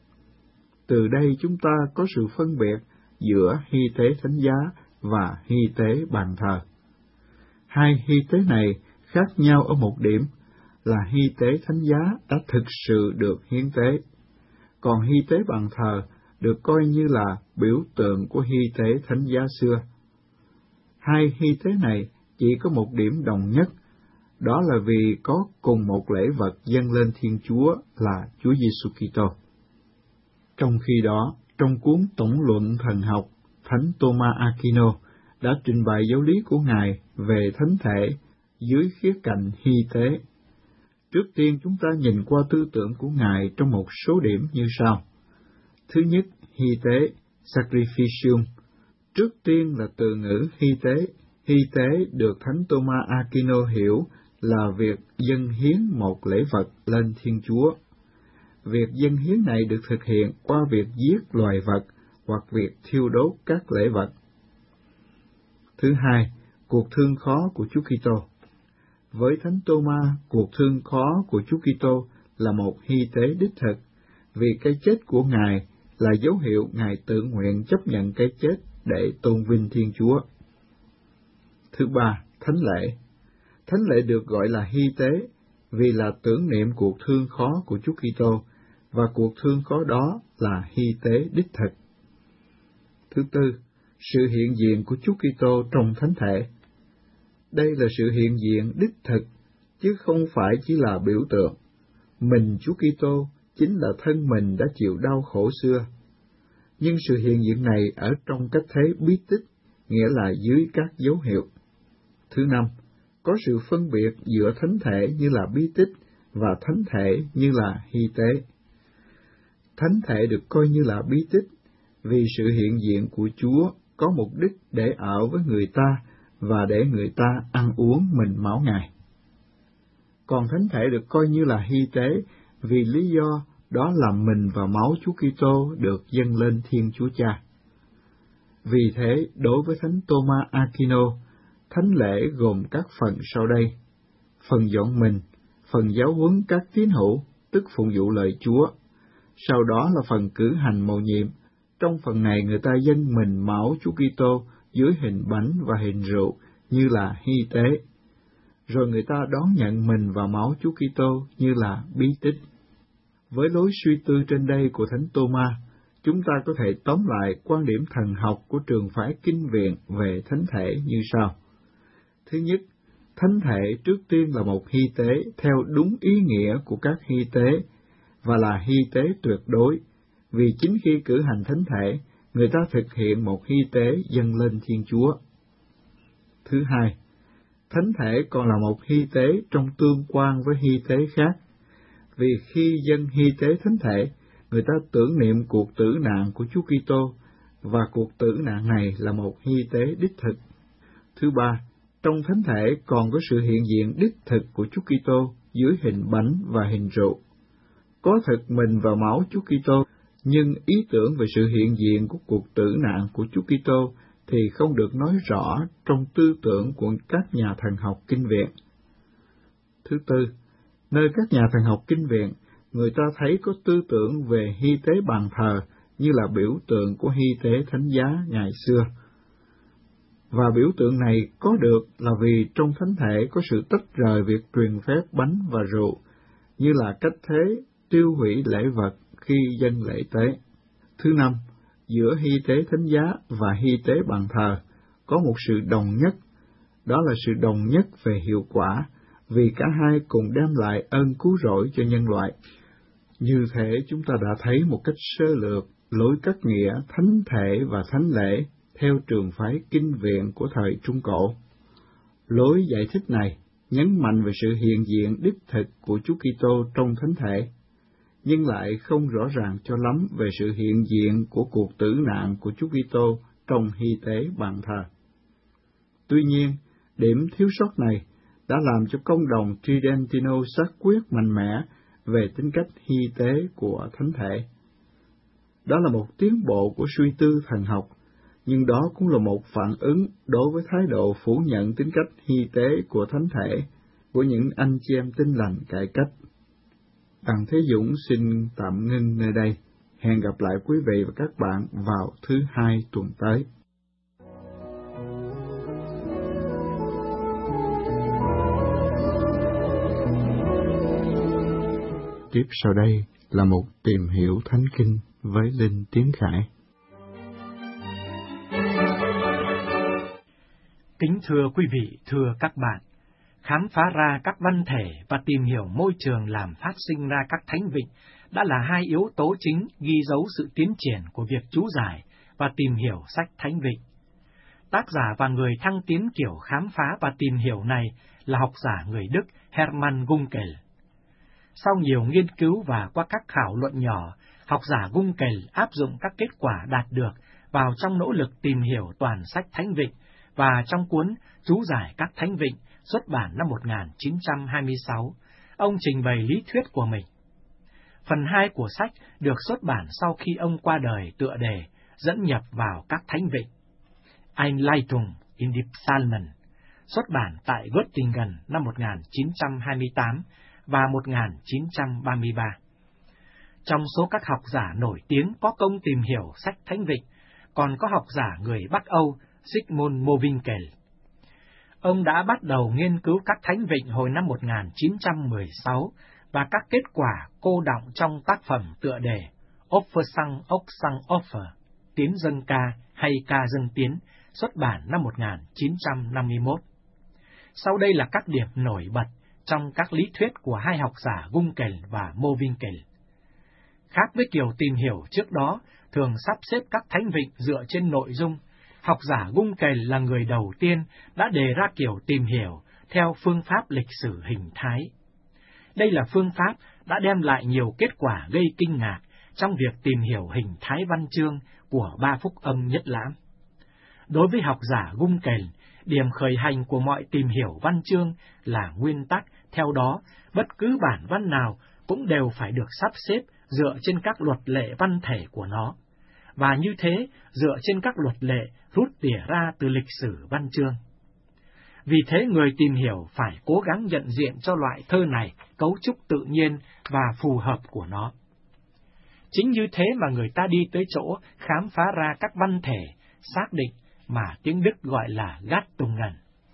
Từ đây chúng ta có sự phân biệt giữa hy tế thánh giá và hy tế bàn thờ. Hai hy tế này khác nhau ở một điểm là hy tế thánh giá đã thực sự được hiến tế, còn hy tế bàn thờ được coi như là biểu tượng của hy tế thánh giá xưa. Hai hy tế này chỉ có một điểm đồng nhất, đó là vì có cùng một lễ vật dâng lên Thiên Chúa là Chúa Giêsu Kitô. Trong khi đó, trong cuốn Tổng luận thần học, Thánh Thomas Aquino đã trình bày giáo lý của Ngài về thánh thể dưới khía cạnh hy tế. Trước tiên chúng ta nhìn qua tư tưởng của Ngài trong một số điểm như sau. Thứ nhất, hy tế, Sacrificium. Trước tiên là từ ngữ hy tế. Hy tế được Thánh Thomas Aquino hiểu là việc dâng hiến một lễ vật lên Thiên Chúa. Việc dâng hiến này được thực hiện qua việc giết loài vật hoặc việc thiêu đốt các lễ vật. Thứ hai, cuộc thương khó của Chúa Kitô. Với Thánh Thomas, cuộc thương khó của Chúa Kitô là một hy tế đích thực, vì cái chết của Ngài là dấu hiệu Ngài tự nguyện chấp nhận cái chết để tôn vinh Thiên Chúa. Thứ ba, thánh lễ. Thánh lễ được gọi là hy tế vì là tưởng niệm cuộc thương khó của Chúa Kitô, và cuộc thương khó đó là hy tế đích thực. Thứ tư, sự hiện diện của Chúa Kitô trong thánh thể. Đây là sự hiện diện đích thực, chứ không phải chỉ là biểu tượng. Mình Chúa Kitô chính là thân mình đã chịu đau khổ xưa. Nhưng sự hiện diện này ở trong cách thế bí tích, nghĩa là dưới các dấu hiệu. Thứ năm, có sự phân biệt giữa thánh thể như là bí tích và thánh thể như là hy tế. Thánh thể được coi như là bí tích vì sự hiện diện của Chúa có mục đích để ở với người ta và để người ta ăn uống mình máu Ngài. Còn thánh thể được coi như là hy tế vì lý do đó là mình và máu Chúa Kitô được dâng lên Thiên Chúa Cha. Vì thế, đối với Thánh Thomas Aquino, thánh lễ gồm các phần sau đây: phần dọn mình, phần giáo huấn các tín hữu, tức phụng vụ lời Chúa. Sau đó là phần cử hành mầu nhiệm. Trong phần này người ta dâng mình máu Chúa Kitô dưới hình bánh và hình rượu như là hy tế. Rồi người ta đón nhận mình và máu Chúa Kitô như là bí tích. Với lối suy tư trên đây của Thánh Thomas, chúng ta có thể tóm lại quan điểm thần học của trường phái kinh viện về thánh thể như sau. Thứ nhất, thánh thể trước tiên là một hy tế theo đúng ý nghĩa của các hy tế, và là hy tế tuyệt đối, vì chính khi cử hành thánh thể, người ta thực hiện một hy tế dâng lên Thiên Chúa. Thứ hai, thánh thể còn là một hy tế trong tương quan với hy tế khác, vì khi dâng hy tế thánh thể, người ta tưởng niệm cuộc tử nạn của Chúa Kitô, và cuộc tử nạn này là một hy tế đích thực. Thứ ba, trong thánh thể còn có sự hiện diện đích thực của Chúa Kitô dưới hình bánh và hình rượu. Có thực mình và máu Chúa Kitô, nhưng ý tưởng về sự hiện diện của cuộc tử nạn của Chúa Kitô thì không được nói rõ trong tư tưởng của các nhà thần học kinh viện. Thứ tư, nơi các nhà thần học kinh viện, người ta thấy có tư tưởng về hy tế bàn thờ như là biểu tượng của hy tế thánh giá ngày xưa. Và biểu tượng này có được là vì trong thánh thể có sự tách rời việc truyền phép bánh và rượu, như là cách thế tiêu hủy lễ vật khi dâng lễ tế. Thứ năm, giữa hy tế thánh giá và hy tế bàn thờ có một sự đồng nhất, đó là sự đồng nhất về hiệu quả, vì cả hai cùng đem lại ơn cứu rỗi cho nhân loại. Như thế chúng ta đã thấy một cách sơ lược lối cắt nghĩa thánh thể và thánh lễ theo trường phái kinh viện của thời Trung Cổ. Lối giải thích này nhấn mạnh về sự hiện diện đích thực của Chúa Kitô trong thánh thể, nhưng lại không rõ ràng cho lắm về sự hiện diện của cuộc tử nạn của Chúa Kitô trong hy tế bàn thờ. Tuy nhiên, điểm thiếu sót này đã làm cho công đồng Tridentino xác quyết mạnh mẽ về tính cách hy tế của thánh thể. Đó là một tiến bộ của suy tư thần học, nhưng đó cũng là một phản ứng đối với thái độ phủ nhận tính cách hy tế của thánh thể của những anh chị em tin lành cải cách. Đặng Thế Dũng xin tạm ngưng nơi đây. Hẹn gặp lại quý vị và các bạn vào thứ Hai tuần tới. Tiếp sau đây là một tìm hiểu Thánh Kinh với Linh Tiến Khải. Kính thưa quý vị, thưa các bạn, khám phá ra các văn thể và tìm hiểu môi trường làm phát sinh ra các thánh vịnh đã là hai yếu tố chính ghi dấu sự tiến triển của việc chú giải và tìm hiểu sách thánh vịnh. Tác giả và người thăng tiến kiểu khám phá và tìm hiểu này là học giả người Đức Hermann Gunkel. Sau nhiều nghiên cứu và qua các khảo luận nhỏ, học giả Gunkel áp dụng các kết quả đạt được vào trong nỗ lực tìm hiểu toàn sách thánh vịnh và trong cuốn Chú giải các thánh vịnh xuất bản năm 1926, ông trình bày lý thuyết của mình. Phần 2 của sách được xuất bản sau khi ông qua đời tựa đề dẫn nhập vào các thánh vịnh, Einleitung in die Psalmen, xuất bản tại Göttingen năm 1928 và 1933. Trong số các học giả nổi tiếng có công tìm hiểu sách thánh vịnh, còn có học giả người Bắc Âu Zygmunt Mowinckel. Ông đã bắt đầu nghiên cứu các thánh vịnh hồi năm 1916 và các kết quả cô đọng trong tác phẩm tựa đề Opfersang Oksang Offer, Tiến dâng ca hay ca dâng tiến, xuất bản năm 1951. Sau đây là các điểm nổi bật trong các lý thuyết của hai học giả Gunkel và Mowinckel. Khác với kiểu tìm hiểu trước đó, thường sắp xếp các thánh vịnh dựa trên nội dung, học giả Gunkel là người đầu tiên đã đề ra kiểu tìm hiểu theo phương pháp lịch sử hình thái. Đây là phương pháp đã đem lại nhiều kết quả gây kinh ngạc trong việc tìm hiểu hình thái văn chương của ba phúc âm nhất lãm. Đối với học giả Gunkel, điểm khởi hành của mọi tìm hiểu văn chương là nguyên tắc, theo đó bất cứ bản văn nào cũng đều phải được sắp xếp dựa trên các luật lệ văn thể của nó, và như thế dựa trên các luật lệ rút tỉa ra từ lịch sử văn chương. Vì thế người tìm hiểu phải cố gắng nhận diện cho loại thơ này cấu trúc tự nhiên và phù hợp của nó. Chính như thế mà người ta đi tới chỗ khám phá ra các văn thể xác định mà tiếng Đức gọi là Gattungen.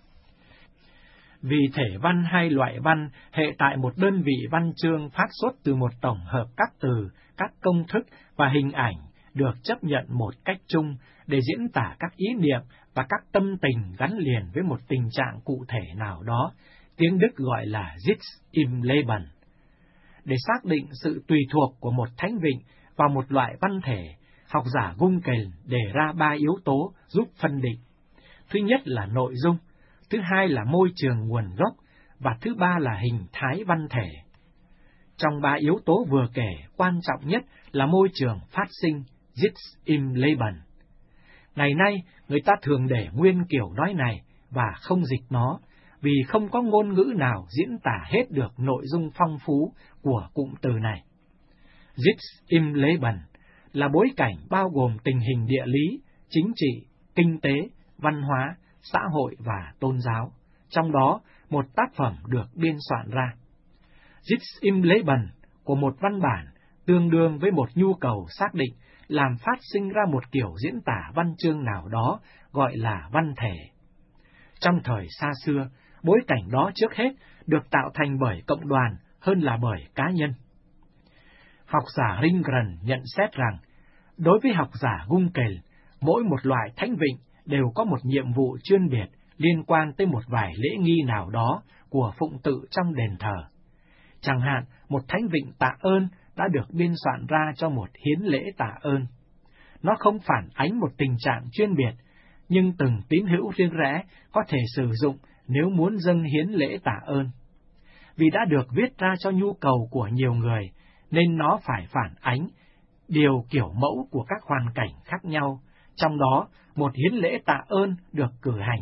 Vì thể văn hay loại văn hệ tại một đơn vị văn chương phát xuất từ một tổng hợp các từ, các công thức và hình ảnh được chấp nhận một cách chung để diễn tả các ý niệm và các tâm tình gắn liền với một tình trạng cụ thể nào đó, tiếng Đức gọi là Sitz im Leben. Để xác định sự tùy thuộc của một thánh vịnh vào một loại văn thể, học giả Gunkel đề ra 3 yếu tố giúp phân định. Thứ nhất là nội dung, thứ hai là môi trường nguồn gốc, và thứ ba là hình thái văn thể. Trong 3 yếu tố vừa kể, quan trọng nhất là môi trường phát sinh, Sitz im Leben. Ngày nay, người ta thường để nguyên kiểu nói này và không dịch nó, vì không có ngôn ngữ nào diễn tả hết được nội dung phong phú của cụm từ này. Sitz im Leben là bối cảnh bao gồm tình hình địa lý, chính trị, kinh tế, văn hóa, xã hội và tôn giáo, trong đó một tác phẩm được biên soạn ra. Sitz im Leben của một văn bản tương đương với một nhu cầu xác định làm phát sinh ra một kiểu diễn tả văn chương nào đó gọi là văn thể. Trong thời xa xưa, bối cảnh đó trước hết được tạo thành bởi cộng đoàn hơn là bởi cá nhân. Học giả Ringgren nhận xét rằng, đối với học giả Gunkel, mỗi một loại thánh vịnh đều có một nhiệm vụ chuyên biệt liên quan tới một vài lễ nghi nào đó của phụng tự trong đền thờ. Chẳng hạn, một thánh vịnh tạ ơn đã được biên soạn ra cho một hiến lễ tạ ơn. Nó không phản ánh một tình trạng chuyên biệt, nhưng từng tín hữu riêng rẽ có thể sử dụng nếu muốn dâng hiến lễ tạ ơn. Vì đã được viết ra cho nhu cầu của nhiều người, nên nó phải phản ánh điều kiểu mẫu của các hoàn cảnh khác nhau, trong đó một hiến lễ tạ ơn được cử hành.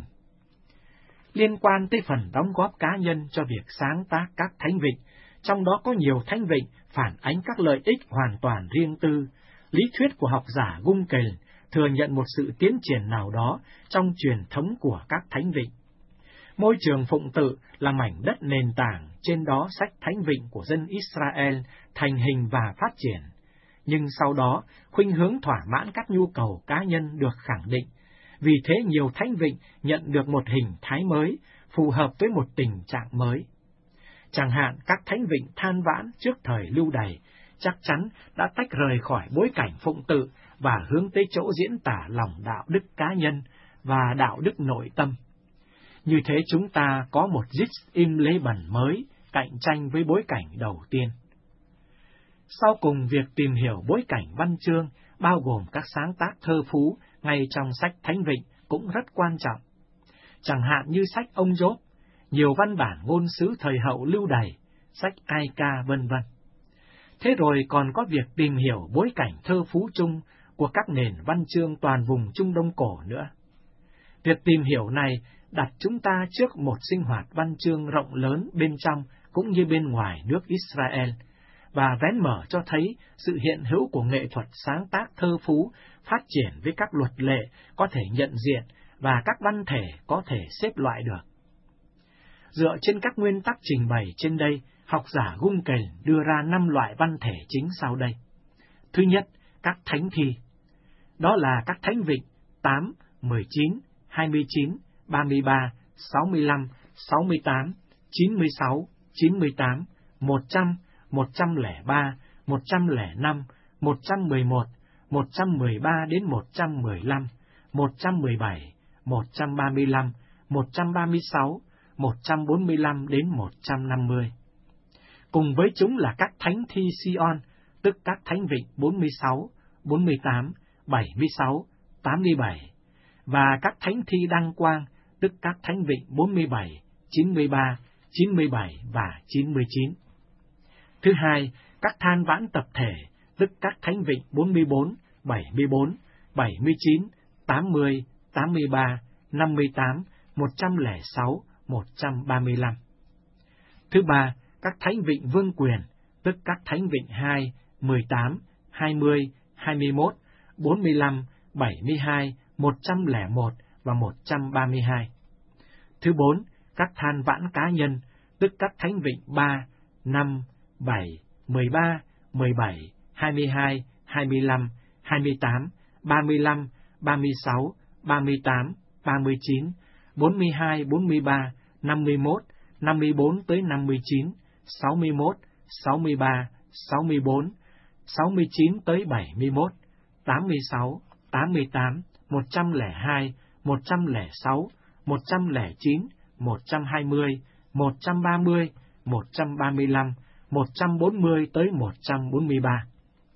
Liên quan tới phần đóng góp cá nhân cho việc sáng tác các thánh vịnh, trong đó có nhiều thánh vịnh phản ánh các lợi ích hoàn toàn riêng tư. Lý thuyết của học giả Gunkel thừa nhận một sự tiến triển nào đó trong truyền thống của các thánh vịnh. Môi trường phụng tự là mảnh đất nền tảng, trên đó sách thánh vịnh của dân Israel thành hình và phát triển. Nhưng sau đó, khuynh hướng thỏa mãn các nhu cầu cá nhân được khẳng định. Vì thế nhiều thánh vịnh nhận được một hình thái mới, phù hợp với một tình trạng mới. Chẳng hạn các thánh vịnh than vãn trước thời Lưu Đày, chắc chắn đã tách rời khỏi bối cảnh phụng tự và hướng tới chỗ diễn tả lòng đạo đức cá nhân và đạo đức nội tâm. Như thế chúng ta có một Sitz im Leben mới, cạnh tranh với bối cảnh đầu tiên. Sau cùng, việc tìm hiểu bối cảnh văn chương, bao gồm các sáng tác thơ phú ngay trong sách Thánh Vịnh cũng rất quan trọng. Chẳng hạn như sách Ông Gióp, nhiều văn bản ngôn sứ thời hậu Lưu Đày, sách Ai Ca vân vân. Thế rồi còn có việc tìm hiểu bối cảnh thơ phú chung của các nền văn chương toàn vùng Trung Đông cổ nữa. Việc tìm hiểu này đặt chúng ta trước một sinh hoạt văn chương rộng lớn bên trong cũng như bên ngoài nước Israel, và vén mở cho thấy sự hiện hữu của nghệ thuật sáng tác thơ phú phát triển với các luật lệ có thể nhận diện và các văn thể có thể xếp loại được. Dựa trên các nguyên tắc trình bày trên đây, học giả Gunkel đưa ra 5 loại văn thể chính sau đây. Thứ nhất, các thánh thi. Đó là các thánh vịnh 8, 19, 29, 33, 65, 68, 96, 98, 100, 103, 105, 111, 113 đến 115, 117, 135, 136, 145 đến 150. Cùng với chúng là các thánh thi Sion, tức các thánh vịnh 46, 48, 76, 87, và các thánh thi Đăng Quang, tức các thánh vịnh 47, 93, 97 và 99. Thứ hai, các than vãn tập thể, tức các thánh vịnh 44, 74, 79, 80, 83, 58, 106, 135. Thứ ba, các thánh vịnh vương quyền, tức các thánh vịnh 2, 18, 20, 21, 45, 72, 101 và 132. Thứ bốn, các than vãn cá nhân, tức các thánh vịnh 3, 5, 7, 13, 17, 22, 25, 28, 35, 36, 38, 39, 42, 43, 51, 54 tới 59, 61, 63, 64, 69 tới 71, 86, 88, 102, 106, 109, 120, 130, 135, 140 tới 143.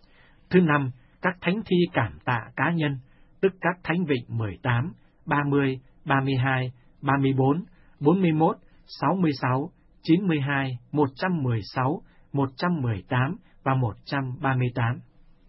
Thứ năm, các thánh thi cảm tạ cá nhân, tức các thánh vịnh 18, 30, 32, 34, 41, 66, 92, 116, 118 và 138.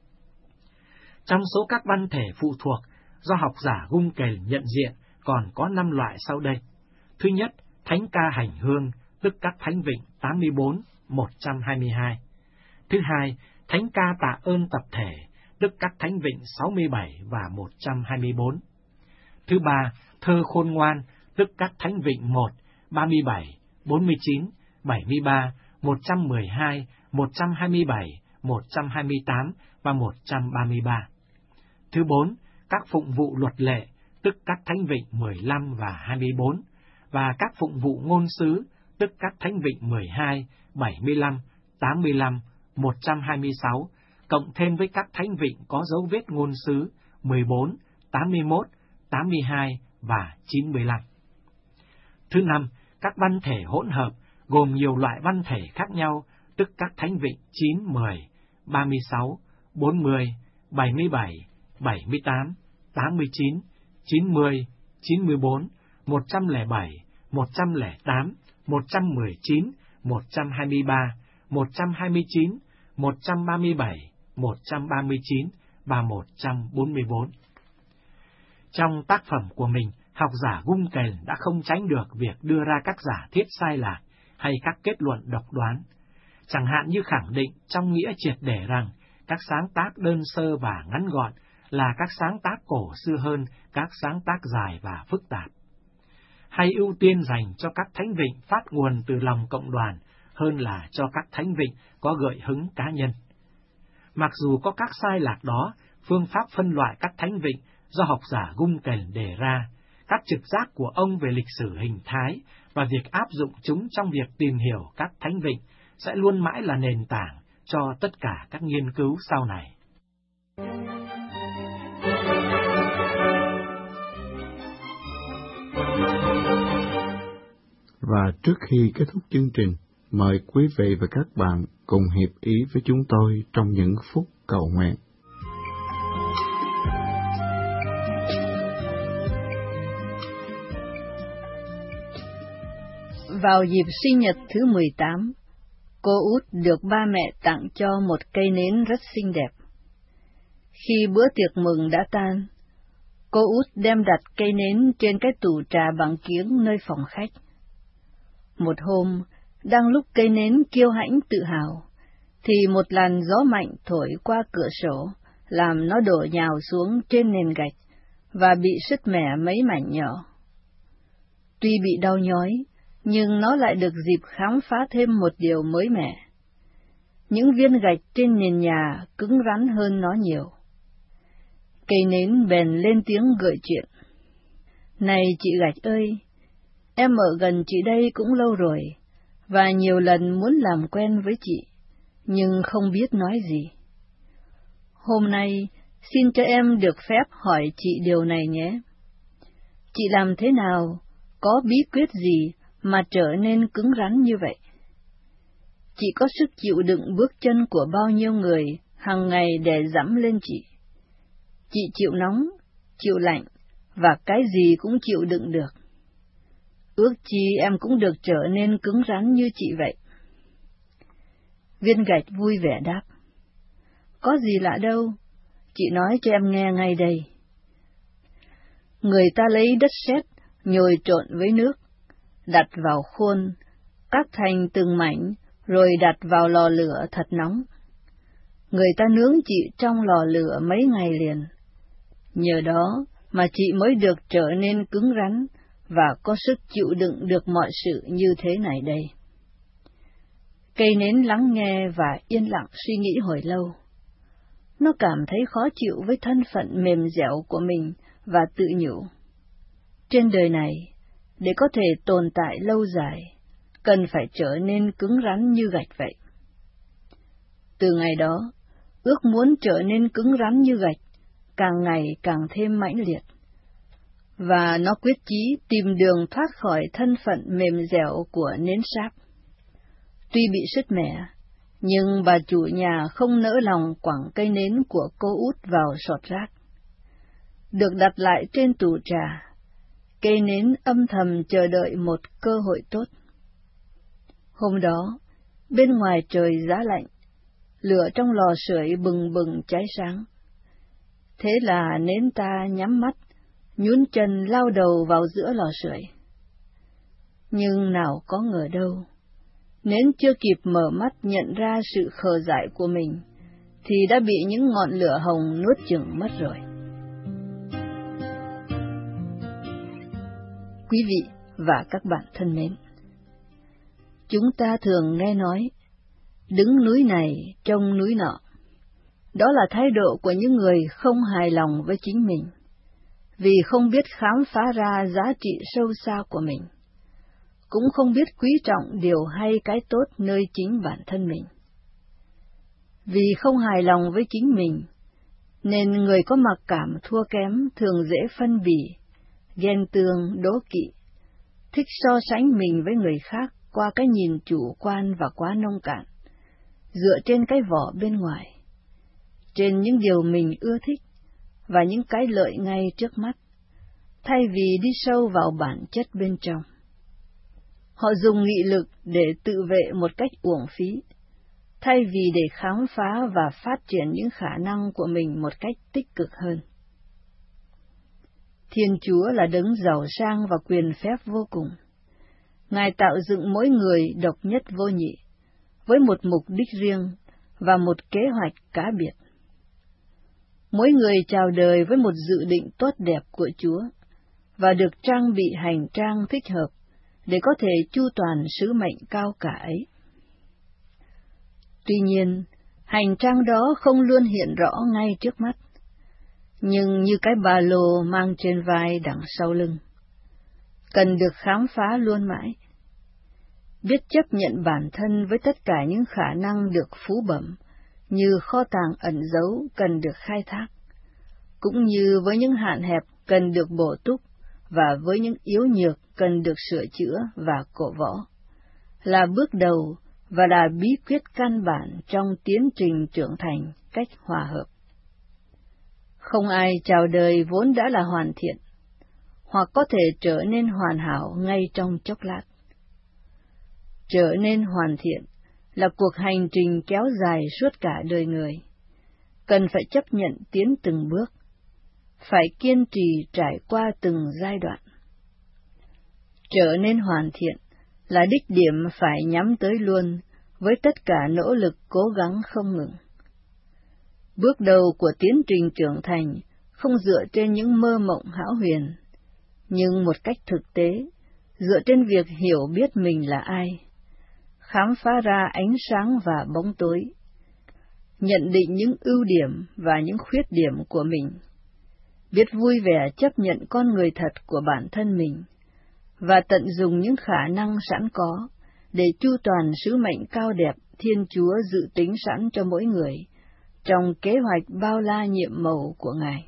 Trong số các văn thể phụ thuộc do học giả Gunkel nhận diện còn có 5 loại sau đây. Thứ nhất, thánh ca hành hương, tức các thánh vịnh 84, 122. Thứ hai, thánh ca tạ ơn tập thể, tức các thánh vịnh 67 và 124. Thứ ba, thơ khôn ngoan, tức các thánh vịnh 1, 37, 49, 73, 112, 127, 128 và 133. Thứ bốn, các phụng vụ luật lệ, tức các thánh vịnh 15 và 24, và các phụng vụ ngôn sứ, tức các thánh vịnh 12, 75, 85, 126, cộng thêm với các thánh vịnh có dấu vết ngôn sứ 14, 81, 82 và 95. Thứ năm, các văn thể hỗn hợp gồm nhiều loại văn thể khác nhau, tức các thánh vịnh 9, 10, 36, 40, 77, 78, 89, 90, 94, 107, 108, 119, 123, 129, 137, 139 và 144. Trong tác phẩm của mình, học giả Gunkel đã không tránh được việc đưa ra các giả thiết sai lạc hay các kết luận độc đoán. Chẳng hạn như khẳng định trong nghĩa triệt để rằng các sáng tác đơn sơ và ngắn gọn là các sáng tác cổ xưa hơn các sáng tác dài và phức tạp. Hay ưu tiên dành cho các thánh vịnh phát nguồn từ lòng cộng đoàn hơn là cho các thánh vịnh có gợi hứng cá nhân. Mặc dù có các sai lạc đó, phương pháp phân loại các thánh vịnh do học giả Gunkel đề ra, các trực giác của ông về lịch sử hình thái và việc áp dụng chúng trong việc tìm hiểu các thánh vịnh sẽ luôn mãi là nền tảng cho tất cả các nghiên cứu sau này. Và trước khi kết thúc chương trình, mời quý vị và các bạn cùng hiệp ý với chúng tôi trong những phút cầu nguyện. Vào dịp sinh nhật thứ 18, cô út được ba mẹ tặng cho một cây nến rất xinh đẹp. Khi bữa tiệc mừng đã tan, cô út đem đặt cây nến trên cái tủ trà bằng kiếng nơi phòng khách. Một hôm, đang lúc cây nến kiêu hãnh tự hào, thì một làn gió mạnh thổi qua cửa sổ, làm nó đổ nhào xuống trên nền gạch và bị sứt mẻ mấy mảnh nhỏ. Tuy bị đau nhói, nhưng nó lại được dịp khám phá thêm một điều mới mẻ. Những viên gạch trên nền nhà cứng rắn hơn nó nhiều. Cây nến bèn lên tiếng gợi chuyện. Này chị gạch ơi, em ở gần chị đây cũng lâu rồi, và nhiều lần muốn làm quen với chị, nhưng không biết nói gì. Hôm nay, xin cho em được phép hỏi chị điều này nhé. Chị làm thế nào, có bí quyết gì mà trở nên cứng rắn như vậy? Chị có sức chịu đựng bước chân của bao nhiêu người hàng ngày để dẫm lên chị? Chị chịu nóng, chịu lạnh, và cái gì cũng chịu đựng được. Ước chi em cũng được trở nên cứng rắn như chị vậy. Viên gạch vui vẻ đáp. Có gì lạ đâu, chị nói cho em nghe ngay đây. Người ta lấy đất sét nhồi trộn với nước, đặt vào khuôn, cắt thành từng mảnh, rồi đặt vào lò lửa thật nóng. Người ta nướng chị trong lò lửa mấy ngày liền. Nhờ đó mà chị mới được trở nên cứng rắn và có sức chịu đựng được mọi sự như thế này đây. Cây nến lắng nghe và yên lặng suy nghĩ hồi lâu. Nó cảm thấy khó chịu với thân phận mềm dẻo của mình và tự nhủ. Trên đời này, để có thể tồn tại lâu dài, cần phải trở nên cứng rắn như gạch vậy. Từ ngày đó, ước muốn trở nên cứng rắn như gạch càng ngày càng thêm mãnh liệt, và nó quyết chí tìm đường thoát khỏi thân phận mềm dẻo của nến sáp. Tuy bị sứt mẻ, Nhưng bà chủ nhà không nỡ lòng quẳng cây nến của cô út vào sọt rác. Được đặt lại trên tủ trà, cây nến âm thầm chờ đợi một cơ hội tốt. Hôm đó, bên ngoài trời giá lạnh, lửa trong lò sưởi bừng bừng cháy sáng. Thế là nến ta nhắm mắt, nhún chân lao đầu vào giữa lò sưởi. Nhưng nào có ngờ đâu, nến chưa kịp mở mắt nhận ra sự khờ dại của mình, thì đã bị những ngọn lửa hồng nuốt chửng mất rồi. Quý vị và các bạn thân mến, chúng ta thường nghe nói, đứng núi này trông núi nọ. Đó là thái độ của những người không hài lòng với chính mình, vì không biết khám phá ra giá trị sâu xa của mình, cũng không biết quý trọng điều hay cái tốt nơi chính bản thân mình. Vì không hài lòng với chính mình, nên người có mặc cảm thua kém thường dễ phân bì, ghen tương, đố kỵ, thích so sánh mình với người khác qua cái nhìn chủ quan và quá nông cạn, dựa trên cái vỏ bên ngoài, trên những điều mình ưa thích và những cái lợi ngay trước mắt, thay vì đi sâu vào bản chất bên trong. Họ dùng nghị lực để tự vệ một cách uổng phí, thay vì để khám phá và phát triển những khả năng của mình một cách tích cực hơn. Thiên Chúa là đấng giàu sang và quyền phép vô cùng. Ngài tạo dựng mỗi người độc nhất vô nhị, với một mục đích riêng và một kế hoạch cá biệt. Mỗi người chào đời với một dự định tốt đẹp của Chúa, và được trang bị hành trang thích hợp để có thể chu toàn sứ mệnh cao cả ấy. Tuy nhiên, hành trang đó không luôn hiện rõ ngay trước mắt, nhưng như cái ba lô mang trên vai đằng sau lưng, cần được khám phá luôn mãi. Biết chấp nhận bản thân với tất cả những khả năng được phú bẩm, như kho tàng ẩn giấu cần được khai thác, cũng như với những hạn hẹp cần được bổ túc, và với những yếu nhược cần được sửa chữa và cổ võ, là bước đầu và là bí quyết căn bản trong tiến trình trưởng thành cách hòa hợp. Không ai chào đời vốn đã là hoàn thiện, hoặc có thể trở nên hoàn hảo ngay trong chốc lát. Trở nên hoàn thiện là cuộc hành trình kéo dài suốt cả đời người, cần phải chấp nhận tiến từng bước, phải kiên trì trải qua từng giai đoạn. Trở nên hoàn thiện là đích điểm phải nhắm tới luôn, với tất cả nỗ lực cố gắng không ngừng. Bước đầu của tiến trình trưởng thành không dựa trên những mơ mộng hão huyền, nhưng một cách thực tế, dựa trên việc hiểu biết mình là ai, khám phá ra ánh sáng và bóng tối, nhận định những ưu điểm và những khuyết điểm của mình, biết vui vẻ chấp nhận con người thật của bản thân mình, và tận dụng những khả năng sẵn có để chu toàn sứ mệnh cao đẹp Thiên Chúa dự tính sẵn cho mỗi người trong kế hoạch bao la nhiệm màu của Ngài.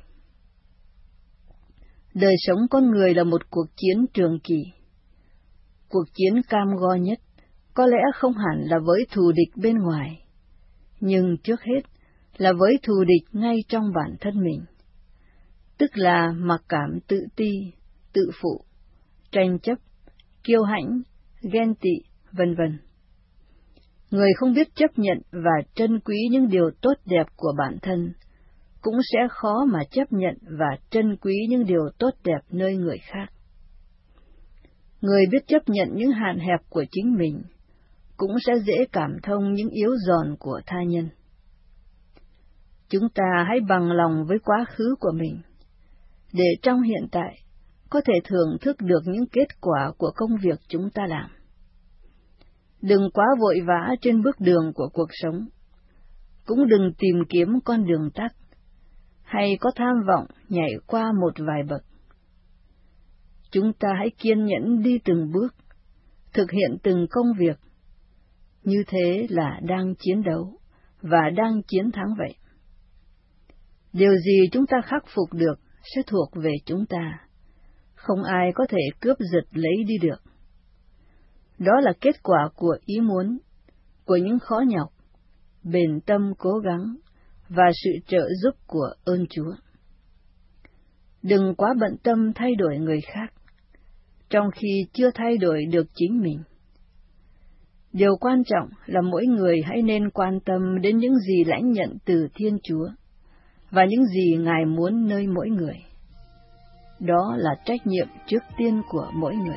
Đời sống con người là một cuộc chiến trường kỳ. Cuộc chiến cam go nhất có lẽ không hẳn là với thù địch bên ngoài, nhưng trước hết là với thù địch ngay trong bản thân mình, tức là mặc cảm tự ti, tự phụ, tranh chấp, kiêu hãnh, ghen tị, vân vân. Người không biết chấp nhận và trân quý những điều tốt đẹp của bản thân, cũng sẽ khó mà chấp nhận và trân quý những điều tốt đẹp nơi người khác. Người biết chấp nhận những hạn hẹp của chính mình, cũng sẽ dễ cảm thông những yếu giòn của tha nhân. Chúng ta hãy bằng lòng với quá khứ của mình, để trong hiện tại có thể thưởng thức được những kết quả của công việc chúng ta làm. Đừng quá vội vã trên bước đường của cuộc sống, cũng đừng tìm kiếm con đường tắt, hay có tham vọng nhảy qua một vài bậc. Chúng ta hãy kiên nhẫn đi từng bước, thực hiện từng công việc, như thế là đang chiến đấu và đang chiến thắng vậy. Điều gì chúng ta khắc phục được sẽ thuộc về chúng ta, không ai có thể cướp giật lấy đi được. Đó là kết quả của ý muốn, của những khó nhọc, bền tâm cố gắng và sự trợ giúp của ơn Chúa. Đừng quá bận tâm thay đổi người khác, trong khi chưa thay đổi được chính mình. Điều quan trọng là mỗi người hãy nên quan tâm đến những gì lãnh nhận từ Thiên Chúa và những gì Ngài muốn nơi mỗi người. Đó là trách nhiệm trước tiên của mỗi người.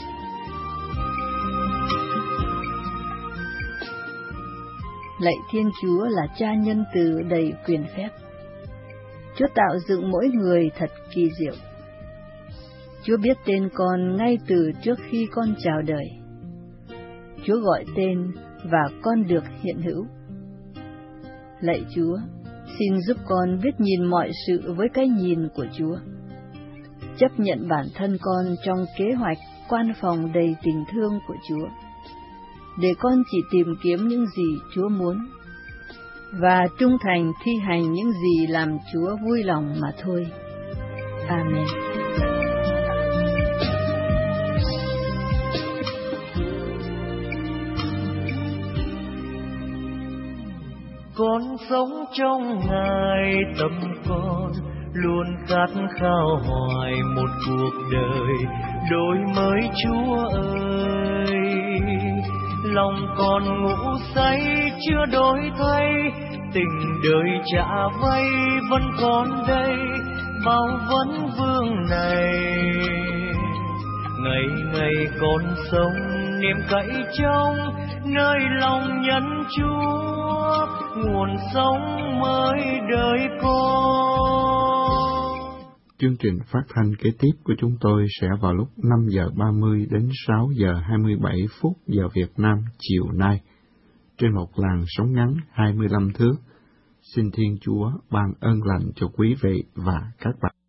Lạy Thiên Chúa là Cha nhân từ đầy quyền phép. Chúa tạo dựng mỗi người thật kỳ diệu. Chúa biết tên con ngay từ trước khi con chào đời. Chúa gọi tên và con được hiện hữu. Lạy Chúa, xin giúp con biết nhìn mọi sự với cái nhìn của Chúa. Chấp nhận bản thân con trong kế hoạch quan phòng đầy tình thương của Chúa, để con chỉ tìm kiếm những gì Chúa muốn, và trung thành thi hành những gì làm Chúa vui lòng mà thôi. Amen. Con sống trong Ngài, tâm con luôn khát khao hoài một cuộc đời đổi mới. Chúa ơi, lòng con ngủ say chưa đổi thay, tình đời trả vay vẫn còn đây, bao vấn vương này. Ngày ngày con sống niềm cậy trông nơi lòng nhân Chúa, nguồn sống mới đời con. Chương trình phát thanh kế tiếp của chúng tôi sẽ vào lúc 5 giờ 30 đến 6 giờ 27 phút giờ Việt Nam chiều nay, trên một làn sóng ngắn 25 thước. Xin Thiên Chúa ban ơn lành cho quý vị và các bạn.